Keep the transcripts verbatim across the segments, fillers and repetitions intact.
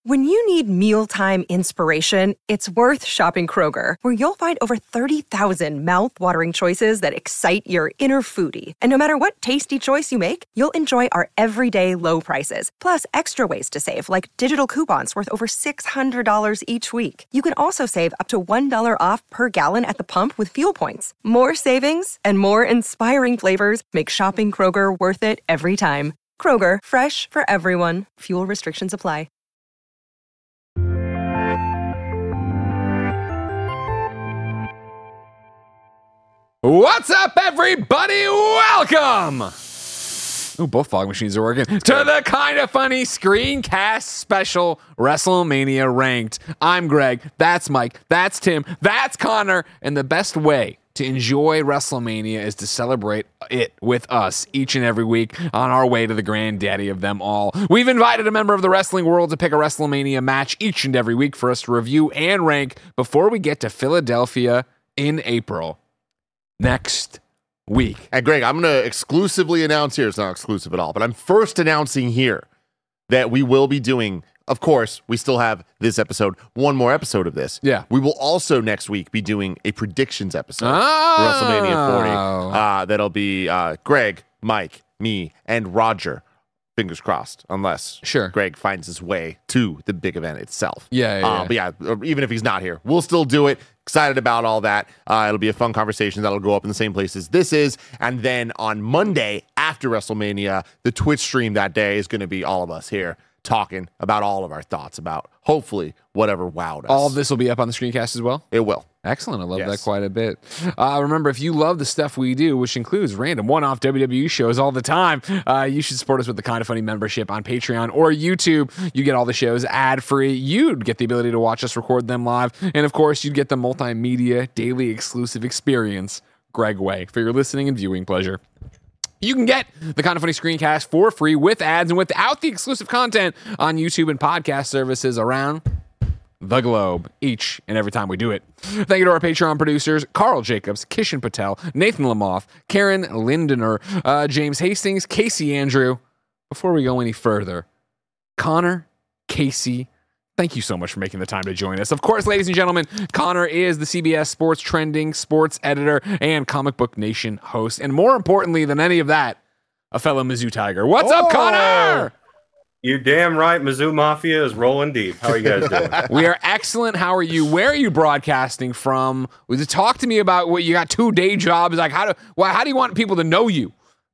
When you need mealtime inspiration, it's worth shopping Kroger, where you'll find over thirty thousand mouth-watering choices that excite your inner foodie. And no matter what tasty choice you make, you'll enjoy our everyday low prices, plus extra ways to save, like digital coupons worth over six hundred dollars each week. You can also save up to one dollar off per gallon at the pump with fuel points. More savings and more inspiring flavors make shopping Kroger worth it every time. Kroger, fresh for everyone. Fuel restrictions apply. What's up, everybody? Welcome! Ooh, both fog machines are working. To the Kinda Funny Screencast Special WrestleMania Ranked. I'm Greg. That's Mike. That's Tim. That's Connor. And the best way to enjoy WrestleMania is to celebrate it with us each and every week on our way to the granddaddy of them all. We've invited a member of the wrestling world to pick a WrestleMania match each and every week for us to review and rank before we get to Philadelphia in April. Next week. And Greg, I'm going to exclusively announce here, it's not exclusive at all, but I'm first announcing here that we will be doing, of course, we still have this episode, one more episode of this. Yeah. We will also next week be doing a predictions episode Oh. for WrestleMania forty. Uh, that'll be uh, Greg, Mike, me, and Roger. Fingers crossed, unless Sure. Greg finds his way to the big event itself. Yeah, yeah, Uh, yeah. But yeah, even if he's not here, we'll still do it. Excited about all that. Uh, it'll be a fun conversation that'll go up in the same place as this is. And then on Monday after WrestleMania, the Twitch stream that day is going to be all of us here talking about all of our thoughts about hopefully whatever wowed us. All of this will be up on the screencast as well? It will. Excellent. I love Yes. that quite a bit. Uh, remember, if you love the stuff we do, which includes random one-off W W E shows all the time, uh, you should support us with the Kinda Funny membership on Patreon or YouTube. You get all the shows ad-free. You'd get the ability to watch us record them live. And, of course, you'd get the multimedia daily exclusive experience, Greg Way, for your listening and viewing pleasure. You can get the Kinda Funny Screencast for free with ads and without the exclusive content on YouTube and podcast services around the globe each and every time we do it. Thank you to our Patreon producers, Carl Jacobs, Kishan Patel, Nathan Lamoff, Karen Lindener, uh, James Hastings, Casey Andrew. Before we go any further, Connor, Casey, thank you so much for making the time to join us. Of course, ladies and gentlemen, Connor is the C B S Sports Trending sports editor and Comic Book Nation host. And more importantly than any of that, a fellow Mizzou Tiger. What's Oh! up, Connor? You're damn right. Mizzou Mafia is rolling deep. How are you guys doing? We are excellent. How are you? Where are you broadcasting from? Would you talk to me about what you got two day jobs? Like how do why how do you want people to know you?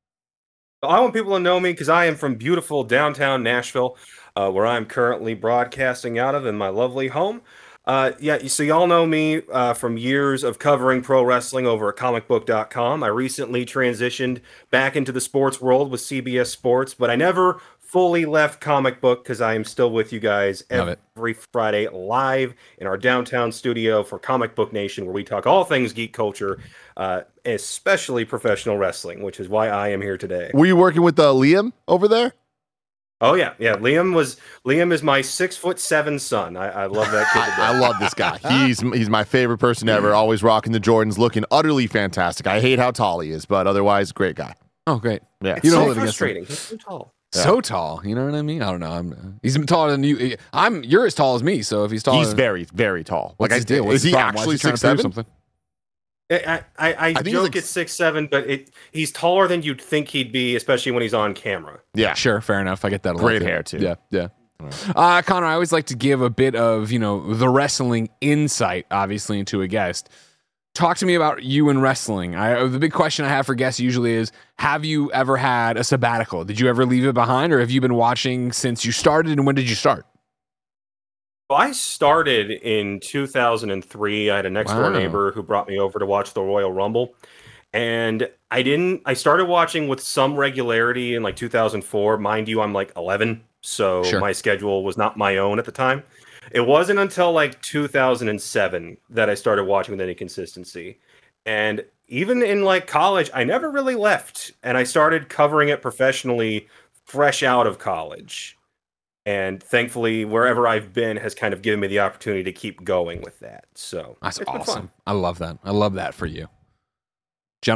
I want people to know me because I am from beautiful downtown Nashville, uh, where I'm currently broadcasting out of in my lovely home. Uh, yeah, so y'all know me uh, from years of covering pro wrestling over at comic book dot com. I recently transitioned back into the sports world with C B S Sports, but I never fully left comic book because I am still with you guys Love it. every Friday live in our downtown studio for Comic Book Nation, where we talk all things geek culture, uh, especially professional wrestling, which is why I am here today. Were you working with uh, Liam over there? Oh yeah, yeah. Liam was Liam is my six foot seven son. I, I love that kid. to death. I love this guy. He's he's my favorite person ever. Always rocking the Jordans, looking utterly fantastic. I hate how tall he is, but otherwise, great guy. Oh, great. Yeah. It's You don't so live against him. frustrating. He's so tall. So tall. You know what I mean? I don't know. I'm he's taller than you. I'm you're as tall as me, so if he's taller, He's very, very tall. what's like, his I, deal? What's is his he problem? Why is actually trying six to prove seven? something? I I, I, I think he's joke like- at six seven, but it he's taller than you'd think he'd be, especially when he's on camera. Yeah. Sure, fair enough. I get that a lot. Great too. hair, too. Yeah, yeah. Uh, Connor, I always like to give a bit of, you know, the wrestling insight, obviously, into a guest. Talk to me about you and wrestling. I, the big question I have for guests usually is, have you ever had a sabbatical? Did you ever leave it behind, or have you been watching since you started, and when did you start? Well, I started in two thousand three. I had a next door Wow. neighbor who brought me over to watch the Royal Rumble. And I didn't, I started watching with some regularity in like two thousand four. Mind you, I'm like eleven. So Sure. my schedule was not my own at the time. It wasn't until like two thousand seven that I started watching with any consistency. And even in like college, I never really left. And I started covering it professionally fresh out of college. And thankfully, wherever I've been has kind of given me the opportunity to keep going with that. So That's it's been awesome. fun. I love that. I love that for you. Gentlemen,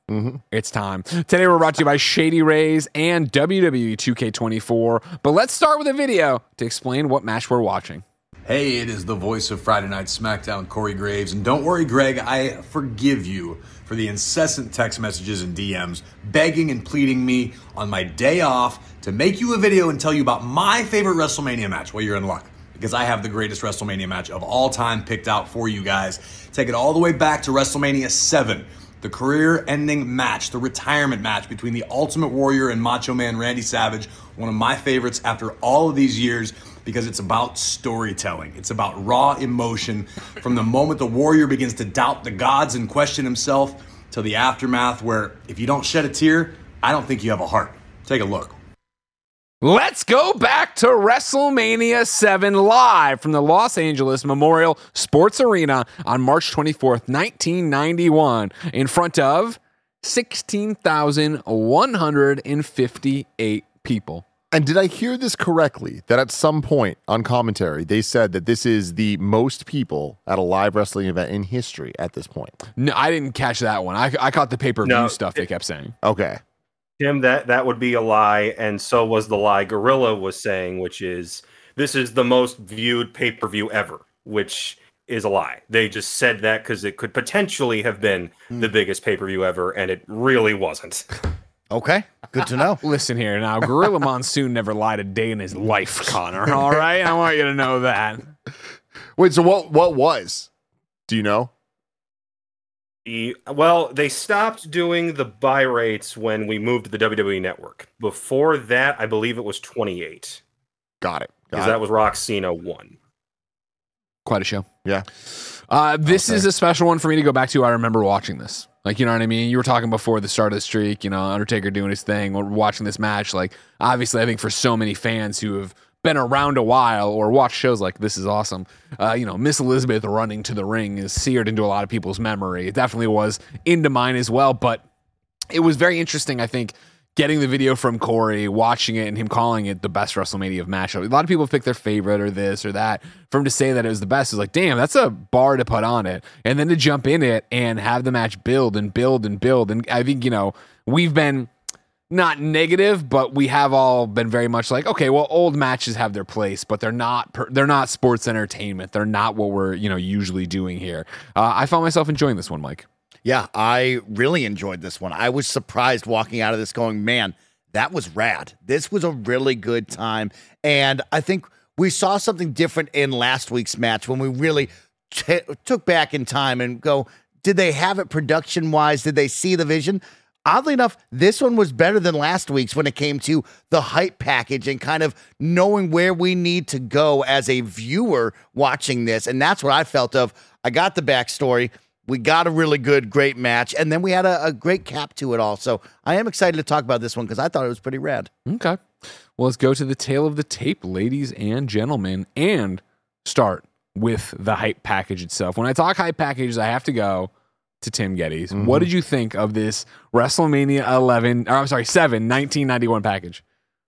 Mm-hmm. It's time. Today we're brought to you by Shady Rays and W W E two K twenty-four. But let's start with a video to explain what match we're watching. Hey, it is the voice of Friday Night SmackDown, Corey Graves. And don't worry, Greg, I forgive you for the incessant text messages and D Ms begging and pleading me on my day off to make you a video and tell you about my favorite WrestleMania match. Well, you're in luck, because I have the greatest WrestleMania match of all time picked out for you guys. Take it all the way back to WrestleMania seven. The career-ending match, the retirement match between the Ultimate Warrior and Macho Man Randy Savage, one of my favorites after all of these years, because it's about storytelling. It's about raw emotion from the moment the Warrior begins to doubt the gods and question himself to the aftermath where if you don't shed a tear, I don't think you have a heart. Take a look. Let's go back to WrestleMania seven live from the Los Angeles Memorial Sports Arena on March twenty-fourth, nineteen ninety-one, in front of sixteen thousand one hundred fifty-eight people. And did I hear this correctly, that at some point on commentary, they said that this is the most people at a live wrestling event in history at this point? No, I didn't catch that one. I, I caught the pay-per-view No, stuff it, they kept saying. Okay. Tim, that, that would be a lie, and so was the lie Gorilla was saying, which is, this is the most viewed pay-per-view ever, which is a lie. They just said that because it could potentially have been mm. the biggest pay-per-view ever, and it really wasn't. Okay, good to know. Listen here now, Gorilla Monsoon never lied a day in his life, Connor. All right, I want you to know that. Wait, so what? What was? Do you know? The, well, they stopped doing the buy rates when we moved to the W W E Network. Before that, I believe it was twenty-eight. Got it. Because that was Rock Cena one. Quite a show. Yeah. Uh, this Okay. is a special one for me to go back to. I remember watching this. Like, you know what I mean? You were talking before the start of the streak, you know, Undertaker doing his thing. We're watching this match. Like, obviously, I think for so many fans who have been around a while or watched shows like this is awesome. Uh, you know, Miss Elizabeth running to the ring is seared into a lot of people's memory. It definitely was into mine as well, but it was very interesting, I think, getting the video from Corey, watching it, and him calling it the best WrestleMania of match. A lot of people pick their favorite or this or that. For him to say that it was the best is like, damn, that's a bar to put on it. And then to jump in it and have the match build and build and build. And I think, you know, we've been not negative, but we have all been very much like, okay, well, old matches have their place, but they're not per, they're not sports entertainment. They're not what we're, you know, usually doing here. Uh, I found myself enjoying this one, Mike. Yeah, I really enjoyed this one. I was surprised walking out of this going, man, that was rad. This was a really good time. And I think we saw something different in last week's match when we really t- took back in time and go, did they have it production-wise? Did they see the vision? Oddly enough, this one was better than last week's when it came to the hype package and kind of knowing where we need to go as a viewer watching this. And that's what I felt of. I got the backstory. We got a really good, great match. And then we had a, a great cap to it all. So I am excited to talk about this one because I thought it was pretty rad. Okay. Well, let's go to the tail of the tape, ladies and gentlemen, and start with the hype package itself. When I talk hype packages, I have to go to Tim Geddes. Mm-hmm. What did you think of this WrestleMania eleven, or I'm sorry, seven, nineteen ninety-one package?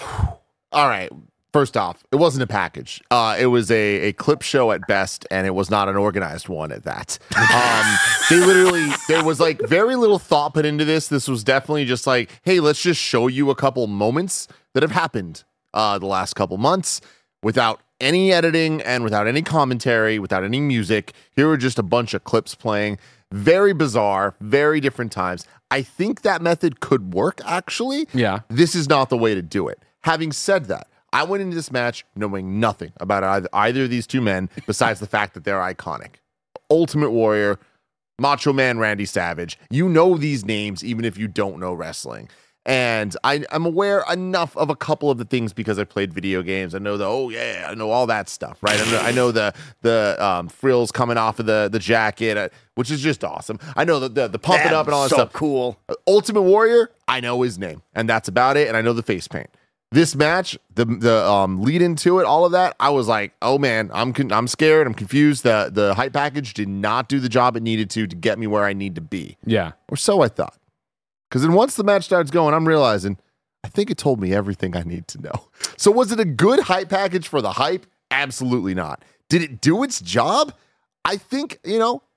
All right. First off, it wasn't a package. Uh, it was a, a clip show at best, and it was not an organized one at that. Um, they literally, there was like very little thought put into this. This was definitely just like, hey, let's just show you a couple moments that have happened uh, the last couple months without any editing and without any commentary, without any music. Here were just a bunch of clips playing. Very bizarre, very different times. I think that method could work, actually. Yeah. This is not the way to do it. Having said that, I went into this match knowing nothing about either, either of these two men besides the fact that they're iconic. Ultimate Warrior, Macho Man Randy Savage. You know these names even if you don't know wrestling. And I, I'm aware enough of a couple of the things because I played video games. I know the, oh yeah, I know all that stuff, right? I know, I know the the um, frills coming off of the, the jacket, uh, which is just awesome. I know the, the, the pumping That's up and all that so stuff. Cool. Ultimate Warrior, I know his name. And that's about it. And I know the face paint. This match, the the um, lead into it, all of that, I was like, oh man, I'm con- I'm scared, I'm confused. The the hype package did not do the job it needed to to get me where I need to be. Yeah. Or so I thought. Because then once the match starts going, I'm realizing, I think it told me everything I need to know. So was it a good hype package for the hype? Absolutely not. Did it do its job? I think, you know,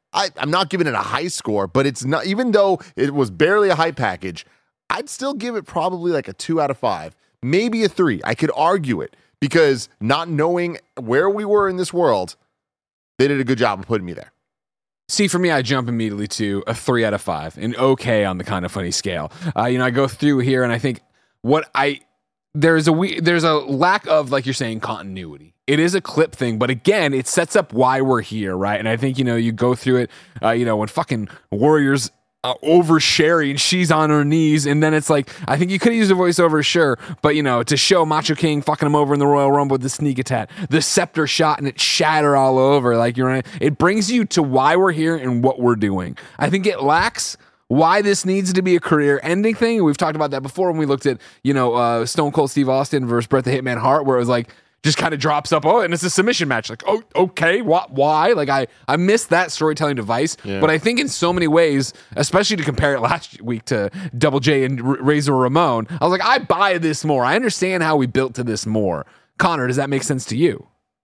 I, I'm not giving it a high score, but it's not, even though it was barely a hype package, I'd still give it probably like a two out of five, maybe a three. I could argue it because not knowing where we were in this world, they did a good job of putting me there. See, for me, I jump immediately to a three out of five, an okay on the Kind of Funny scale. Uh, you know, I go through here and I think what I, there's a we, there's a lack of, like you're saying, continuity. It is a clip thing, but again, it sets up why we're here, right? And I think, you know, you go through it, uh, you know, when fucking Warriors uh, over Sherry and she's on her knees, and then it's like, I think you could use a voiceover, sure, but, you know, to show Macho King fucking him over in the Royal Rumble with the sneak attack, the scepter shot and it shatter all over, like, you're right. It brings you to why we're here and what we're doing. I think it lacks why this needs to be a career-ending thing. We've talked about that before when we looked at, you know, uh, Stone Cold Steve Austin versus Bret the Hitman Hart, where it was like, just kind of drops up, oh, and it's a submission match. Like, oh, okay, what, why? Like, I, I missed that storytelling device. Yeah. But I think in so many ways, especially to compare it last week to Double J and R- Razor Ramon, I was like, I buy this more. I understand how we built to this more. Connor, does that make sense to you?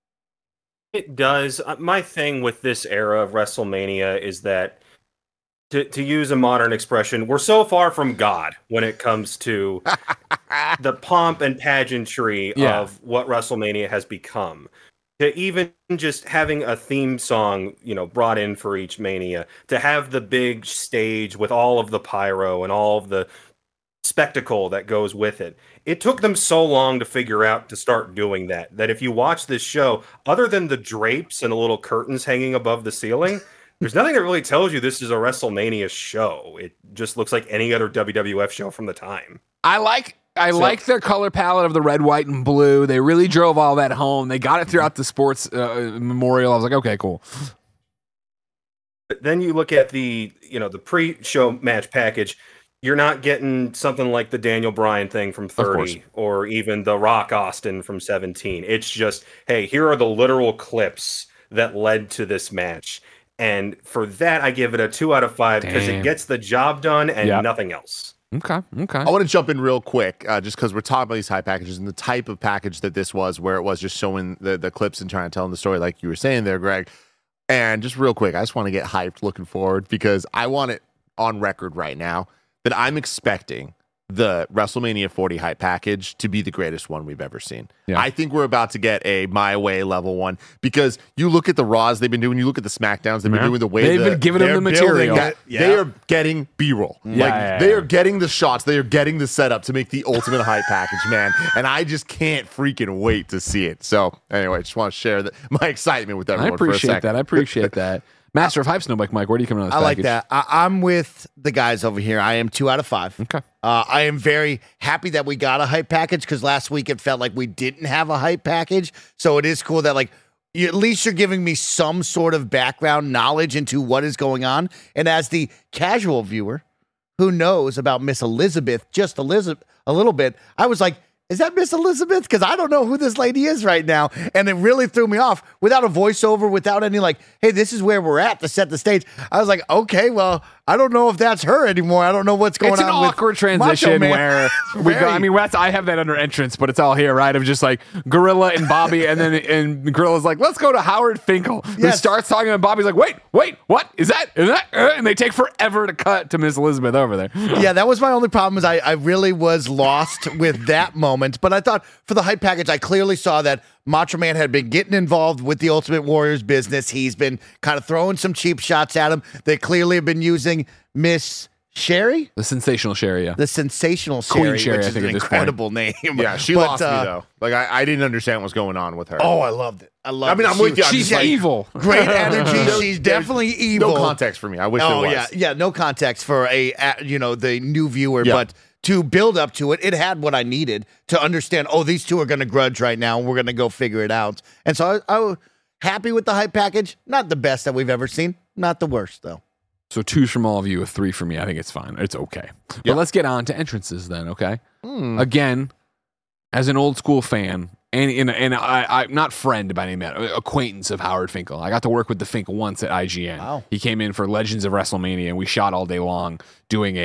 It does. My thing with this era of WrestleMania is that, To, to use a modern expression, we're so far from God when it comes to the pomp and pageantry yeah. of what WrestleMania has become. To even just having a theme song, you know, brought in for each Mania, to have the big stage with all of the pyro and all of the spectacle that goes with it. It took them so long to figure out to start doing that, that if you watch this show, other than the drapes and the little curtains hanging above the ceiling, there's nothing that really tells you this is a WrestleMania show. It just looks like any other W W F show from the time. I like I so, like their color palette of the red, white, and blue. They really drove all that home. They got it throughout the sports uh, memorial. I was like, okay, cool. But then you look at the, you know, the pre-show match package. You're not getting something like the Daniel Bryan thing from thirty or even the Rock Austin from seventeen. It's just, hey, here are the literal clips that led to this match. And for that, I give it a two out of five because it gets the job done and yep. nothing else. Okay, okay. I want to jump in real quick, uh, just because we're talking about these high packages and the type of package that this was, where it was just showing the, the clips and trying to tell the story like you were saying there, Greg. And just real quick, I just want to get hyped looking forward because I want it on record right now that I'm expecting the WrestleMania forty hype package to be the greatest one we've ever seen. Yeah. I think we're about to get a My Way level one because you look at the Raws they've been doing, you look at the SmackDowns they've been yeah. doing the way they've the, been giving them the material. That, yeah. They are getting B-roll. Yeah, like yeah, yeah. they are getting the shots. They are getting the setup to make the ultimate hype package, man. And I just can't freaking wait to see it. So anyway, I just want to share the, my excitement with everyone. I appreciate for a that. I appreciate that. Master of Hype, Snowbike Mike, where do you come on this I package? like that. I, I'm with the guys over here. I am two out of five. Okay. Uh, I am very happy that we got a hype package because last week it felt like we didn't have a hype package. So it is cool that like you, at least you're giving me some sort of background knowledge into what is going on. And as the casual viewer who knows about Miss Elizabeth just Elizabeth a little bit, I was like, is that Miss Elizabeth? Because I don't know who this lady is right now. And it really threw me off without a voiceover, without any like, hey, this is where we're at to set the stage. I was like, okay, well, I don't know if that's her anymore. I don't know what's going on. It's an on awkward with transition where we go, I mean, that's, I have that under entrance, but it's all here, right? Of just like Gorilla and Bobby, and then and Gorilla's like, let's go to Howard Finkel. Who yes. starts talking, and Bobby's like, wait, wait, what is that? Is that? Uh, and they take forever to cut to Miss Elizabeth over there. Yeah, that was my only problem. Is I I really was lost with that moment. But I thought for the hype package, I clearly saw that Macho Man had been getting involved with the Ultimate Warrior's business. He's been kind of throwing some cheap shots at him. They clearly have been using Miss Sherry? The Sensational Sherry, yeah. The Sensational Queen Sherry, Sherry, which I is think an at this incredible point. name. Yeah, she but, lost uh, me, though. Like, I, I didn't understand what's going on with her. Oh, I loved it. I loved I mean, it. I'm with you. I'm She's just like, evil. Great energy. She's definitely evil. No context for me. I wish oh, there was. yeah. Yeah, no context for a, uh, you know, the new viewer, Yeah. but to build up to it, it had what I needed to understand, oh, these two are going to grudge right now, and we're going to go figure it out. And so I, I was happy with the hype package. Not the best that we've ever seen. Not the worst, though. So twos from all of you, a three for me. I think it's fine. It's okay. But Yep. let's get on to entrances then, okay? Hmm. Again, as an old school fan, and and, and I, I'm not friend by any means, acquaintance of Howard Finkel. I got to work with the Fink once at I G N. Wow. He came in for Legends of WrestleMania, and we shot all day long doing a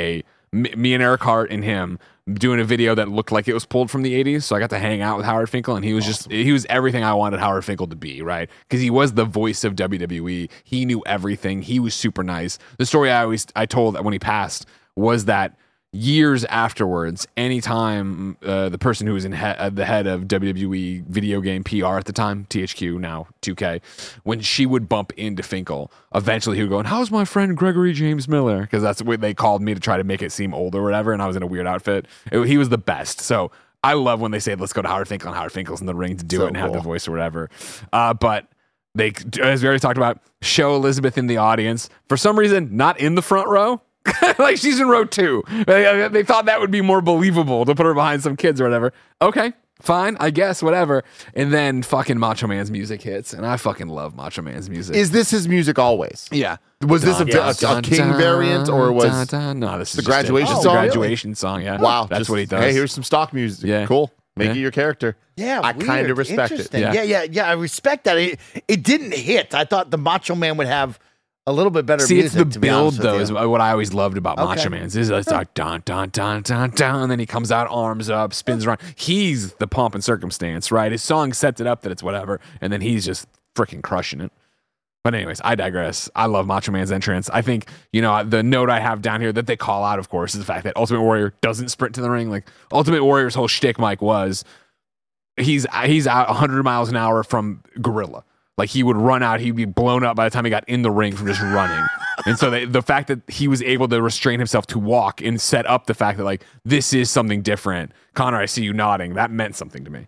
M- me and Eric Hart and him doing a video that looked like it was pulled from the eighties. So I got to hang out with Howard Finkel, and he was awesome. just he was everything I wanted Howard Finkel to be, right? Because he was the voice of W W E. He knew everything. He was super nice. The story I always I told when he passed was that years afterwards, anytime uh, the person who was in he- uh, the head of W W E video game P R at the time, T H Q, now two K, when she would bump into Finkel, eventually he would go, and how's my friend Gregory James Miller? Because that's what they called me to try to make it seem old or whatever, and I was in a weird outfit. It, he was the best. So I love when they say, let's go to Howard Finkel, and Howard Finkel's in the ring to do So it and have cool. the voice or whatever. Uh, but they, as we already talked about, show Elizabeth in the audience. For some reason, not in the front row. Like she's in row two. They, they thought that would be more believable to put her behind some kids or whatever. Okay, fine, I guess, whatever. And then fucking Macho Man's music hits, and I fucking love Macho Man's music. Is this his music always? yeah. Was this a, Dun, a, a dun, King dun, variant or was dun, dun. No, this is the just graduation it. Oh, song? graduation song, yeah. wow? That's just, what he does. Hey, here's some stock music. Yeah. Cool. Make Yeah. it your character. Yeah, I kind weird. of respect it. Interesting. Yeah. Yeah. yeah, yeah, I respect that. It, it didn't hit. I thought the Macho Man would have a little bit better See, music. it's the to be build, honest with though, you. is what I always loved about Okay. Macho Man's. Is it's like dun dun dun dun dun, and then he comes out, arms up, spins around. He's the pomp and circumstance, right? His song sets it up that it's whatever, and then he's just freaking crushing it. But anyways, I digress. I love Macho Man's entrance. I think, you know, the note I have down here that they call out, of course, is the fact that Ultimate Warrior doesn't sprint to the ring. Like, Ultimate Warrior's whole shtick, Mike, was he's he's out one hundred miles an hour from Gorilla. Like, he would run out. He'd be blown up by the time he got in the ring from just running. And so they, the fact that he was able to restrain himself to walk and set up the fact that, like, this is something different. Connor, I see you nodding. That meant something to me.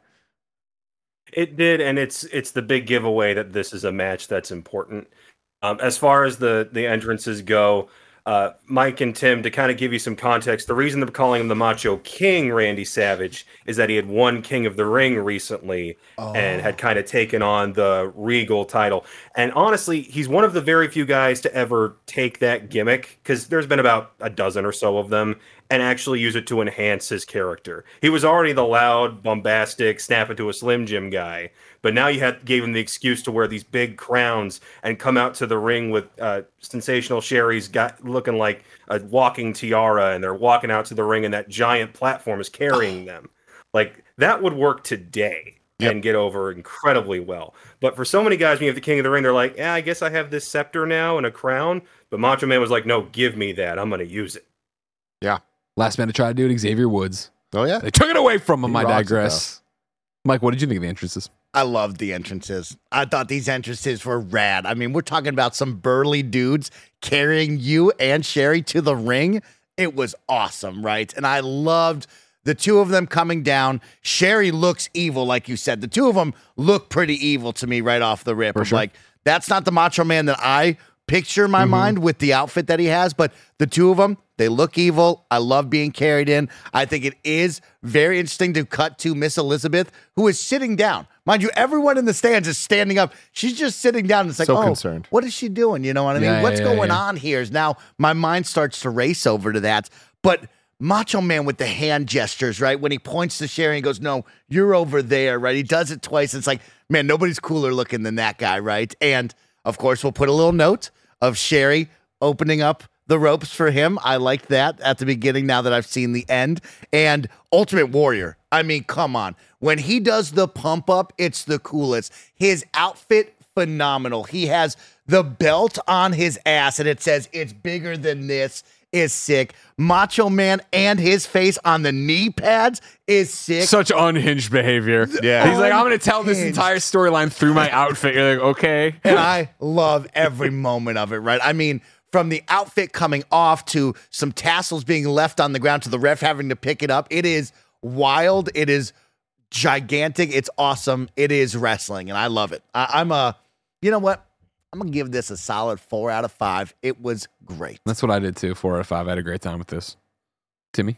It did, and it's it's the big giveaway that this is a match that's important. Um, as far as the the entrances go, uh, Mike and Tim, to kind of give you some context, the reason they're calling him the Macho King, Randy Savage, is that he had won King of the Ring recently Oh. and had kind of taken on the Regal title. And honestly, he's one of the very few guys to ever take that gimmick, because there's been about a dozen or so of them, and actually use it to enhance his character. He was already the loud, bombastic, snap into a Slim Jim guy, but now you had gave him the excuse to wear these big crowns and come out to the ring with uh, Sensational Sherry's got looking like a walking tiara, and they're walking out to the ring, and that giant platform is carrying them. Like, that would work today. Yep. And get over incredibly well. But for so many guys, when you have the King of the Ring, they're like, yeah, I guess I have this scepter now and a crown. But Macho Man was like, no, give me that. I'm going to use it. Yeah. Last man to try to do it, Xavier Woods. Oh, yeah. They took it away from him. He I rocks it, digress. Mike, what did you think of the entrances? I loved the entrances. I thought these entrances were rad. I mean, we're talking about some burly dudes carrying you and Sherry to the ring. It was awesome, right? And I loved the two of them coming down. Sherry looks evil, like you said. The two of them look pretty evil to me right off the rip. For I'm sure. like, that's not the Macho Man that I picture in my Mm-hmm. mind with the outfit that he has, but the two of them, they look evil. I love being carried in. I think it is very interesting to cut to Miss Elizabeth, who is sitting down. Mind you, everyone in the stands is standing up. She's just sitting down. It's like, So oh, concerned. what is she doing? You know what I mean? Yeah, What's yeah, yeah, going yeah. on here? Is now my mind starts to race over to that. But Macho Man with the hand gestures, right? When he points to Sherry and goes, no, you're over there, right? He does it twice. It's like, man, nobody's cooler looking than that guy, right? And of course, we'll put a little note of Sherry opening up the ropes for him. I liked that at the beginning now that I've seen the end. And Ultimate Warrior, I mean, come on. When he does the pump up, it's the coolest. His outfit, phenomenal. He has the belt on his ass and it says, it's bigger than this. Is sick. Macho Man and his face on the knee pads is sick. Such unhinged behavior. Yeah. He's like, I'm going to tell this Unhinged. entire storyline through my outfit. You're like, okay. And I love every moment of it, right? I mean, from the outfit coming off to some tassels being left on the ground to the ref having to pick it up. It is wild. It is gigantic. It's awesome. It is wrestling, and I love it. I, I'm a, you know what? I'm going to give this a solid four out of five. It was great. That's what I did too. Four out of five. I had a great time with this. Timmy?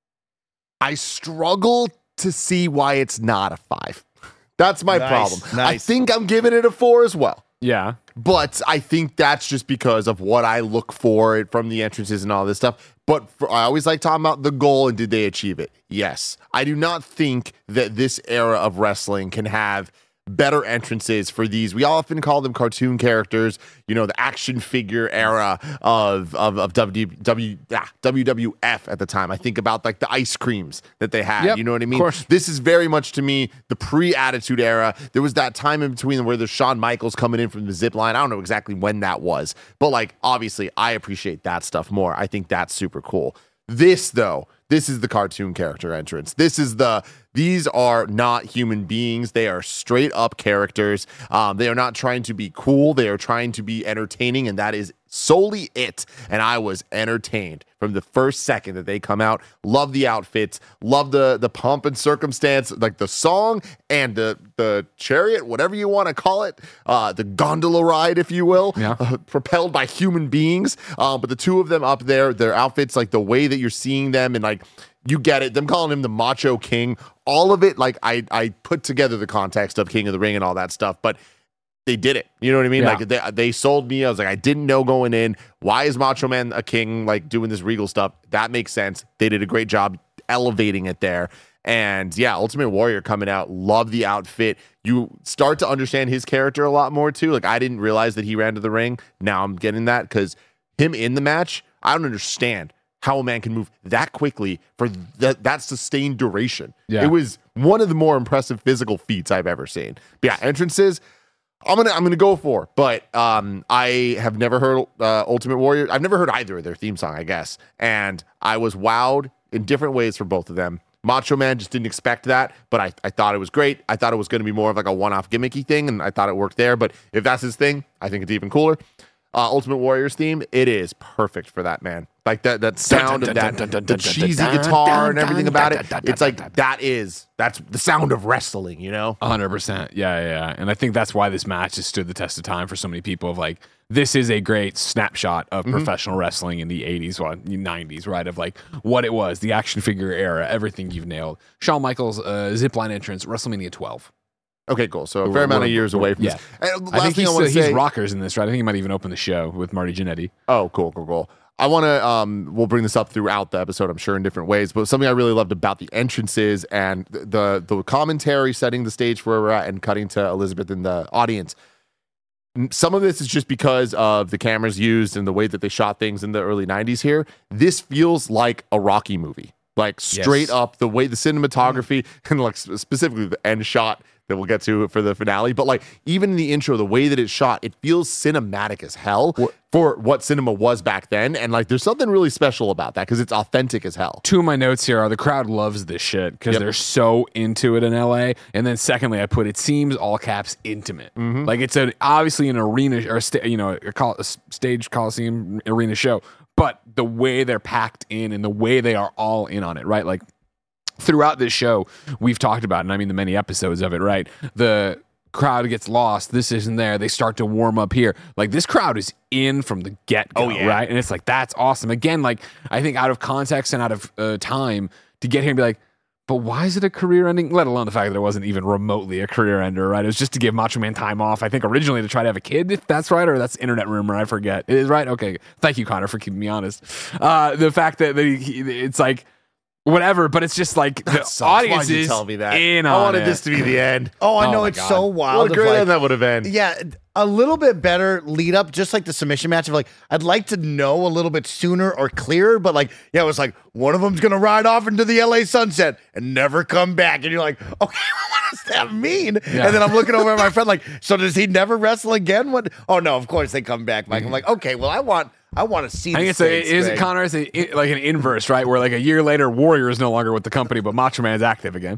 I struggle to see why it's not a five. That's my Nice, problem. I nice. think I'm giving it a four as well. Yeah. But I think that's just because of what I look for from the entrances and all this stuff. But for, I always like talking about the goal and did they achieve it? Yes. I do not think that this era of wrestling can have better entrances for these. We often call them cartoon characters, you know, the action figure era of of, of W W ah, W W F at the time. I think about like the ice creams that they had. Yep, you know what I mean? of course. This is very much to me the pre-Attitude Era. There was that time in between where there's Shawn Michaels coming in from the zip line. I don't know exactly when that was, but like obviously I appreciate that stuff more. I think that's super cool. This though, this is the cartoon character entrance. This is the, these are not human beings. They are straight up characters. Um, they are not trying to be cool. They are trying to be entertaining, and that is solely it. And I was entertained from the first second that they come out. Love the outfits. Love the the pomp and circumstance, like the song and the the chariot, whatever you want to call it, uh, the gondola ride, if you will, yeah. uh, propelled by human beings. Um, but the two of them up there, their outfits, like the way that you're seeing them, and like you get it. Them calling him the Macho King, all of it. Like I I put together the context of King of the Ring and all that stuff, but they did it. You know what I mean? Yeah. Like they, they sold me. I was like, I didn't know going in. Why is Macho Man a king, like doing this regal stuff? That makes sense. They did a great job elevating it there. And yeah, Ultimate Warrior coming out. Love the outfit. You start to understand his character a lot more too. Like I didn't realize that he ran to the ring. Now I'm getting that because him in the match, I don't understand how a man can move that quickly for that that sustained duration. Yeah. It was one of the more impressive physical feats I've ever seen. But yeah, entrances, I'm gonna I'm gonna go for, but um, I have never heard uh, Ultimate Warrior. I've never heard either of their theme song, I guess, and I was wowed in different ways for both of them. Macho Man just didn't expect that, but I, I thought it was great. I thought it was going to be more of like a one-off gimmicky thing, and I thought it worked there. But if that's his thing, I think it's even cooler. Uh, Ultimate Warrior's theme, it is perfect for that, man. Like that that sound of that, the cheesy guitar and everything about it. It's like that is that's the sound of wrestling, you know. one hundred percent. Yeah, yeah, yeah. And I think that's why this match has stood the test of time for so many people. Of like, this is a great snapshot of mm-hmm. professional wrestling in the eighties, well, nineties, right? Of like what it was, the action figure era, everything you've nailed. Shawn Michaels' uh, zipline entrance, WrestleMania twelve. Okay, cool. So a fair amount of years away from yeah. this. And last I think thing he's, I want to he's say, rockers in this, right? I think he might even open the show with Marty Jannetty. Oh, cool, cool, cool. I want to, um, we'll bring this up throughout the episode, I'm sure, in different ways, but something I really loved about the entrances and the the commentary, setting the stage for where we're at and cutting to Elizabeth in the audience. Some of this is just because of the cameras used and the way that they shot things in the early nineties here. This feels like a Rocky movie. Like straight yes. up the way the cinematography and like specifically the end shot that we'll get to for the finale. But like even in the intro, the way that it's shot, it feels cinematic as hell what? for what cinema was back then. And like there's something really special about that because it's authentic as hell. Two of my notes here are the crowd loves this shit because yep. they're so into it in L A. And then secondly, I put it seems all caps intimate. Mm-hmm. Like it's a, obviously an arena or sta- you know a, col- a stage Coliseum arena show, but the way they're packed in and the way they are all in on it, right? Like throughout this show, we've talked about, and I mean the many episodes of it, right? The crowd gets lost. This isn't there. They start to warm up here. Like this crowd is in from the get-go, oh, yeah. right? And it's like, that's awesome. Again, like I think out of context and out of uh, time to get here and be like, but why is it a career ending? Let alone the fact that it wasn't even remotely a career ender, right? It was just to give Macho Man time off. I think originally to try to have a kid, if that's right, or that's internet rumor. I forget. It is right. Okay. Thank you, Connor, for keeping me honest. Uh, the fact that they, it's like, whatever, but it's just like the audience is tell me that? in I on wanted it. this to be the end. Oh, I Oh know my it's God. so wild. What a of, great like- end that would have been. Yeah, a little bit better lead up, just like the submission match of like, I'd like to know a little bit sooner or clearer, but like, yeah, it was like one of them's gonna ride off into the L A sunset and never come back. And you're like, okay, what does that mean? Yeah. And then I'm looking over at my friend, like, so does he never wrestle again? What? Oh no, of course they come back, Mike. I'm like, okay, well, I want I want to see I think this it's a, thing, is it Greg. Connor? It's a, it, like an inverse, right? Where like a year later, Warrior is no longer with the company, but Macho Man's active again.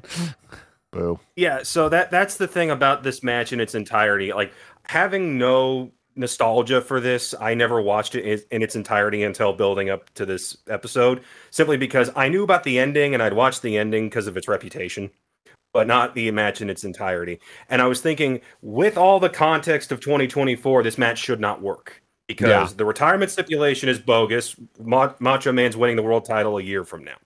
Boo. Yeah, so that that's the thing about this match in its entirety. Like having no nostalgia for this, I never watched it in, in its entirety until building up to this episode, simply because I knew about the ending and I'd watched the ending because of its reputation, but not the match in its entirety. And I was thinking, with all the context of twenty twenty-four, this match should not work because Yeah. the retirement stipulation is bogus. Ma- Macho Man's winning the world title a year from now.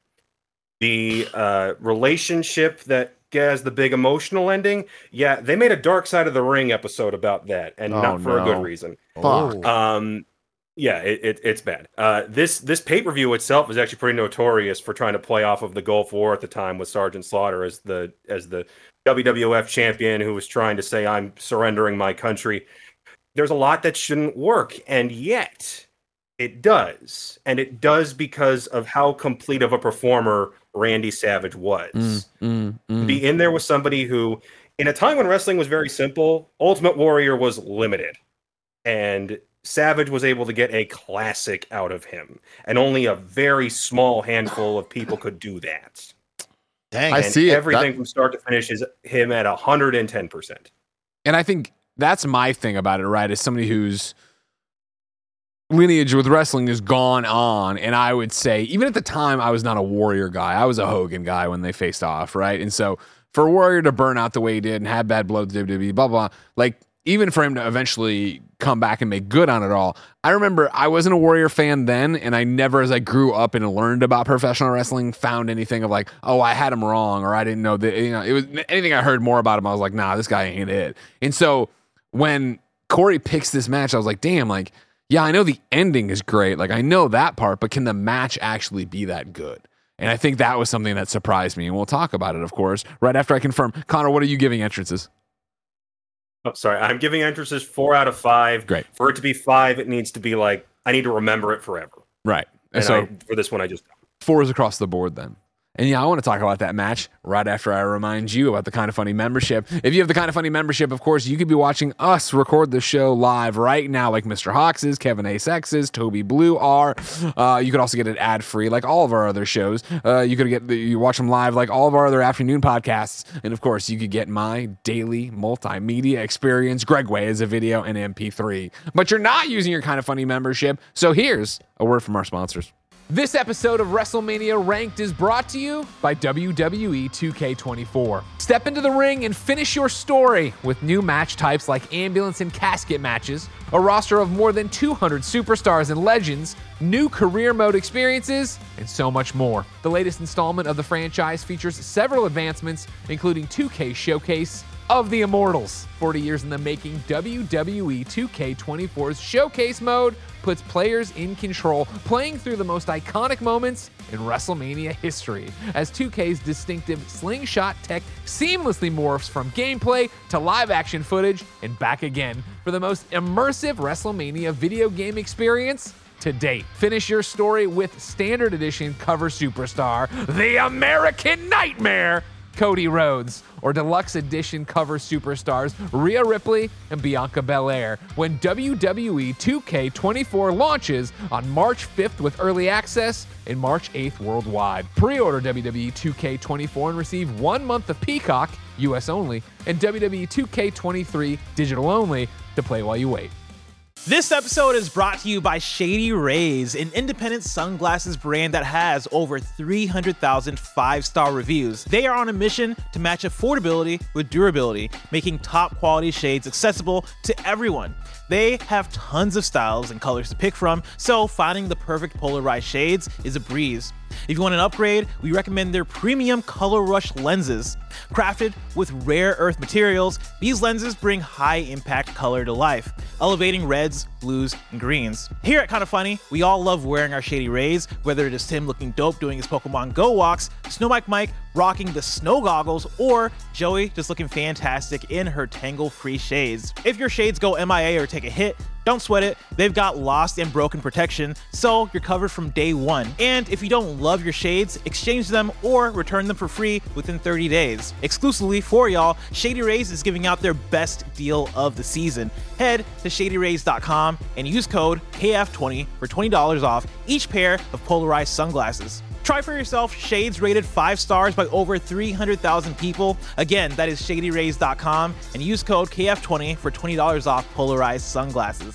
The uh, relationship that has the big emotional ending, yeah, they made a Dark Side of the Ring episode about that, and Oh, not for no. a good reason. Fuck. Um, yeah, it, it, it's bad. Uh, this this pay per view itself is actually pretty notorious for trying to play off of the Gulf War at the time with Sergeant Slaughter as the as the W W F champion who was trying to say, I'm surrendering my country. There's a lot that shouldn't work, and yet it does. And it does because of how complete of a performer Randy Savage was. Mm, mm, mm. Be in there with somebody who, in a time when wrestling was very simple, Ultimate Warrior was limited. And Savage was able to get a classic out of him. And only a very small handful of people could do that. Dang. I And see it. everything That- from start to finish is him at one hundred ten percent. And I think that's my thing about it, right? As somebody whose lineage with wrestling has gone on, and I would say, even at the time, I was not a Warrior guy. I was a Hogan guy when they faced off, right? And so for Warrior to burn out the way he did and have bad blood with W W E, blah, blah, blah, like, even for him to eventually come back and make good on it all, I remember I wasn't a Warrior fan then, and I never, as I grew up and learned about professional wrestling, found anything of like, oh, I had him wrong, or I didn't know that, you know, it was anything I heard more about him, I was like, nah, this guy ain't it. And so when Corey picks this match, I was like, damn, like, yeah, I know the ending is great, like, I know that part, but can the match actually be that good? And I think that was something that surprised me, and we'll talk about it, of course, right after I confirm. Connor, what are you giving entrances? Oh, sorry. I'm giving entrances four out of five. Great. For it to be five, it needs to be like, I need to remember it forever. Right. And so I, for this one, I just. four is across the board then. And yeah, I want to talk about that match right after I remind you about the Kind of Funny membership. If you have the Kind of Funny membership, of course, you could be watching us record the show live right now, like Mister Hawks's, Kevin A. Sex's, Toby Blue are. Uh, you could also get it ad-free, like all of our other shows. Uh, you could get the, you watch them live, like all of our other afternoon podcasts. And of course, you could get my daily multimedia experience, Greg Way, as a video and M P three. But you're not using your Kind of Funny membership. So here's a word from our sponsors. This episode of WrestleMania Ranked is brought to you by W W E two K twenty-four. Step into the ring and finish your story with new match types like ambulance and casket matches, a roster of more than two hundred superstars and legends, new career mode experiences, and so much more. The latest installment of the franchise features several advancements, including two K Showcase of the Immortals. forty years in the making, W W E two K twenty-four's Showcase mode puts players in control, playing through the most iconic moments in WrestleMania history, as two K's distinctive slingshot tech seamlessly morphs from gameplay to live action footage and back again for the most immersive WrestleMania video game experience to date. Finish your story with Standard Edition cover superstar, the American Nightmare, Cody Rhodes, or Deluxe Edition cover superstars Rhea Ripley and Bianca Belair when W W E two K twenty-four launches on March fifth with early access and March eighth worldwide. Pre-order W W E two K twenty-four and receive one month of Peacock, U S only, and W W E two K twenty-three digital only to play while you wait. This episode is brought to you by Shady Rays, an independent sunglasses brand that has over three hundred thousand five-star reviews. They are on a mission to match affordability with durability, making top quality shades accessible to everyone. They have tons of styles and colors to pick from, so finding the perfect polarized shades is a breeze. If you want an upgrade, we recommend their premium Color Rush lenses. Crafted with rare earth materials, these lenses bring high impact color to life, elevating reds, blues, and greens. Here at Kinda Funny, we all love wearing our Shady Rays, whether it is Tim looking dope doing his Pokemon Go walks, Snow Mike Mike rocking the snow goggles, or Joey just looking fantastic in her tangle-free shades. If your shades go M I A or take a hit, don't sweat it, they've got lost and broken protection, so you're covered from day one. And if you don't love your shades, exchange them or return them for free within thirty days. Exclusively for y'all, Shady Rays is giving out their best deal of the season. Head to shady rays dot com and use code K F twenty for twenty dollars off each pair of polarized sunglasses. Try for yourself shades rated five stars by over three hundred thousand people. Again, that is shady rays dot com and use code K F twenty for twenty dollars off polarized sunglasses.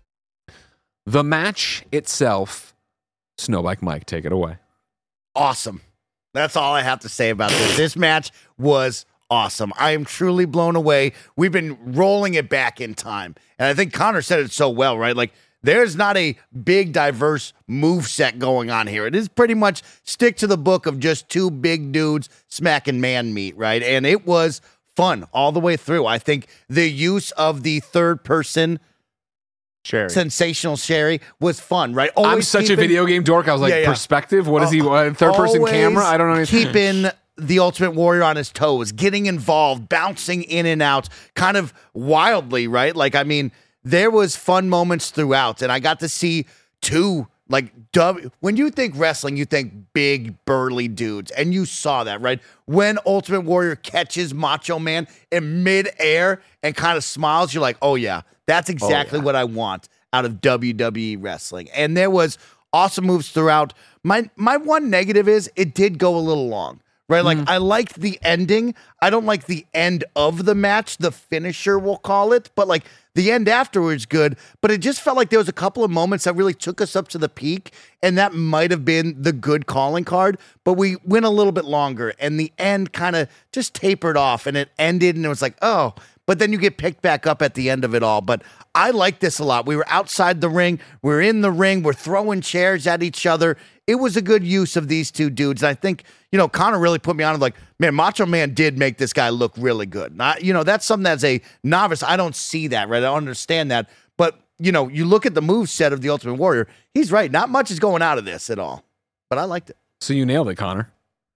The match itself, Snowbike Mike, take it away. Awesome. That's all I have to say about this. This match was awesome. I am truly blown away. We've been rolling it back in time. And I think Connor said it so well, right? Like, there's not a big, diverse move set going on here. It is pretty much stick to the book of just two big dudes smacking man meat, right? And it was fun all the way through. I think the use of the third person Sherry. sensational Sherry was fun, right? I'm Always such a keeping- video game dork. I was like, Yeah, yeah. perspective? What is he? Uh, third person Always camera? I don't know anything. Keeping the Ultimate Warrior on his toes, getting involved, bouncing in and out, kind of wildly, right? Like, I mean, there was fun moments throughout, and I got to see two, like, w- when you think wrestling, you think big, burly dudes, and you saw that, right? When Ultimate Warrior catches Macho Man in midair and kind of smiles, you're like, oh, yeah, that's exactly oh, yeah. what I want out of W W E wrestling. And there was awesome moves throughout. My my one negative is it did go a little long, right? Like, mm. I liked the ending. I don't like the end of the match, the finisher, we'll call it, but, like, the end afterwards good, but it just felt like there was a couple of moments that really took us up to the peak, and that might have been the good calling card, but we went a little bit longer, and the end kind of just tapered off, and it ended, and it was like, oh, but then you get picked back up at the end of it all. But I like this a lot. We were outside the ring. We're in the ring. We're throwing chairs at each other. It was a good use of these two dudes. And I think, you know, Connor really put me on it. Like, man, Macho Man did make this guy look really good. Not, you know, that's something as a novice, I don't see that, right? I don't understand that. But, you know, you look at the move set of the Ultimate Warrior. He's right. Not much is going out of this at all. But I liked it. So you nailed it, Connor.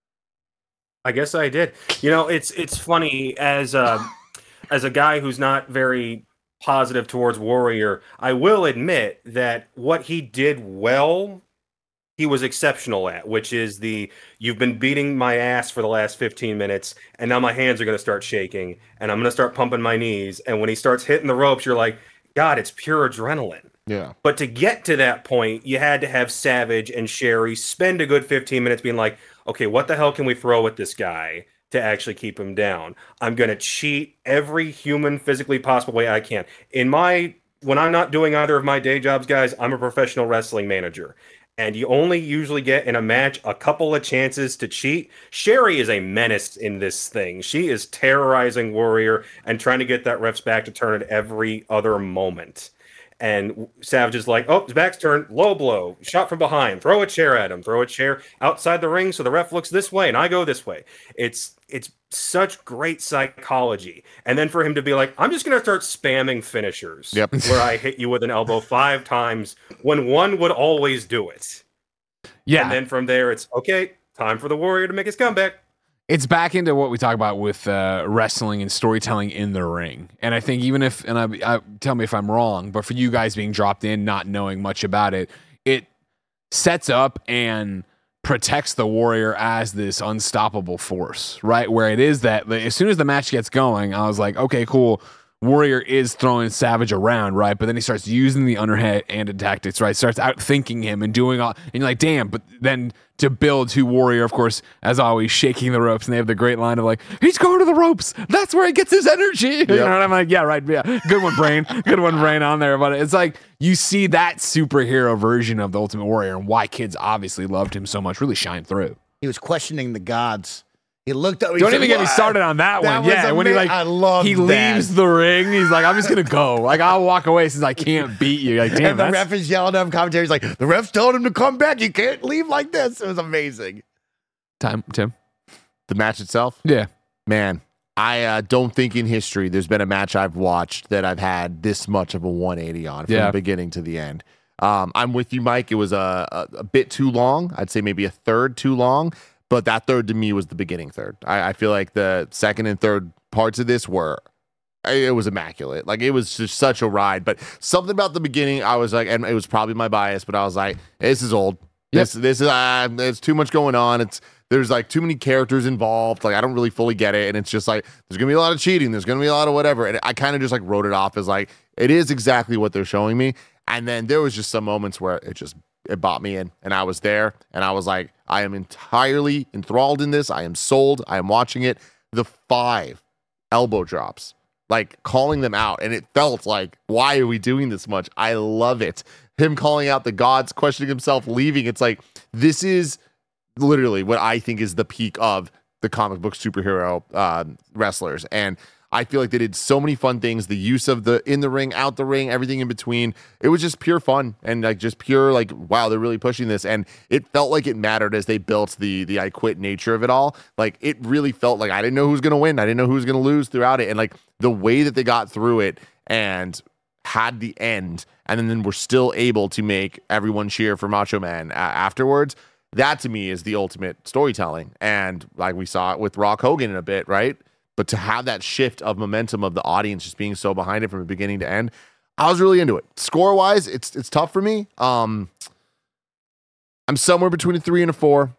I guess I did. You know, it's it's funny as a, as a guy who's not very positive towards Warrior, I will admit that what he did well, he was exceptional at, which is the, you've been beating my ass for the last fifteen minutes, and now my hands are going to start shaking, and I'm going to start pumping my knees. And when he starts hitting the ropes, you're like, God, it's pure adrenaline. Yeah. But to get to that point, you had to have Savage and Sherry spend a good fifteen minutes being like, okay, what the hell can we throw at this guy to actually keep him down? I'm going to cheat every human physically possible way I can. In my, when I'm not doing either of my day jobs, guys, I'm a professional wrestling manager. And you only usually get in a match a couple of chances to cheat. Sherry is a menace in this thing. She is terrorizing Warrior and trying to get that ref's back to turn at every other moment. And Savage is like, oh, his back's turned, low blow, shot from behind, throw a chair at him, throw a chair outside the ring so the ref looks this way and I go this way. It's it's such great psychology. And then for him to be like, I'm just going to start spamming finishers yep. where I hit you with an elbow five times when one would always do it. Yeah. And then from there, it's, okay, time for the Warrior to make his comeback. It's back into what we talk about with uh, wrestling and storytelling in the ring. And I think even if, and I, I tell me if I'm wrong, but for you guys being dropped in, not knowing much about it, it sets up and protects the Warrior as this unstoppable force, right? Where it is that as soon as the match gets going, I was like, okay, cool. Warrior is throwing Savage around, right? But then he starts using the underhanded tactics, right? Starts outthinking him and doing all, and you're like, damn. But then to build to Warrior, of course, as always, shaking the ropes, and they have the great line of like, he's going to the ropes. That's where he gets his energy. Yep. You know, and I'm like, yeah, right, yeah, good one, Brain, good one, Brain on there. But it's like you see that superhero version of the Ultimate Warrior and why kids obviously loved him so much really shine through. He was questioning the gods. He looked up. He Don't said, even get me started on that, that one. Yeah, when he like, I love he that. leaves the ring. He's like, I'm just gonna go. Like, I'll walk away since I can't beat you. Like, damn. And the that's... ref is yelling at him. Commentary's like, the ref's told him to come back. You can't leave like this. It was amazing. Time, Tim. The match itself? Yeah. Man, I uh, don't think in history there's been a match I've watched that I've had this much of a one eighty on from yeah. the beginning to the end. Um, I'm with you, Mike. It was a, a, a bit too long. I'd say maybe a third too long. But that third to me was the beginning third. I, I feel like the second and third parts of this were, it was immaculate. Like, it was just such a ride. But something about the beginning, I was like, and it was probably my bias, but I was like, this is old. Yep. This this is uh, there's too much going on. It's there's like too many characters involved. Like, I don't really fully get it. And it's just like, there's gonna be a lot of cheating. There's gonna be a lot of whatever. And I kind of just like wrote it off as like, it is exactly what they're showing me. And then there was just some moments where it just it bought me in, and I was there, and I was like, I am entirely enthralled in this. I am sold. I am watching it. The five elbow drops, like calling them out, and it felt like, why are we doing this much? I love it. Him calling out the gods, questioning himself, leaving. It's like, this is literally what I think is the peak of the comic book superhero uh, wrestlers. And I feel like they did so many fun things. The use of the in the ring, out the ring, everything in between. It was just pure fun and like just pure like, wow, they're really pushing this. And it felt like it mattered as they built the the I quit nature of it all. Like, it really felt like I didn't know who was going to win. I didn't know who was going to lose throughout it. And like the way that they got through it and had the end, and then, then we're still able to make everyone cheer for Macho Man uh, afterwards. That to me is the ultimate storytelling. And like we saw it with Rock Hogan in a bit, right? But to have that shift of momentum of the audience just being so behind it from the beginning to end, I was really into it. Score wise, it's it's tough for me. Um, I'm somewhere between a three and a four.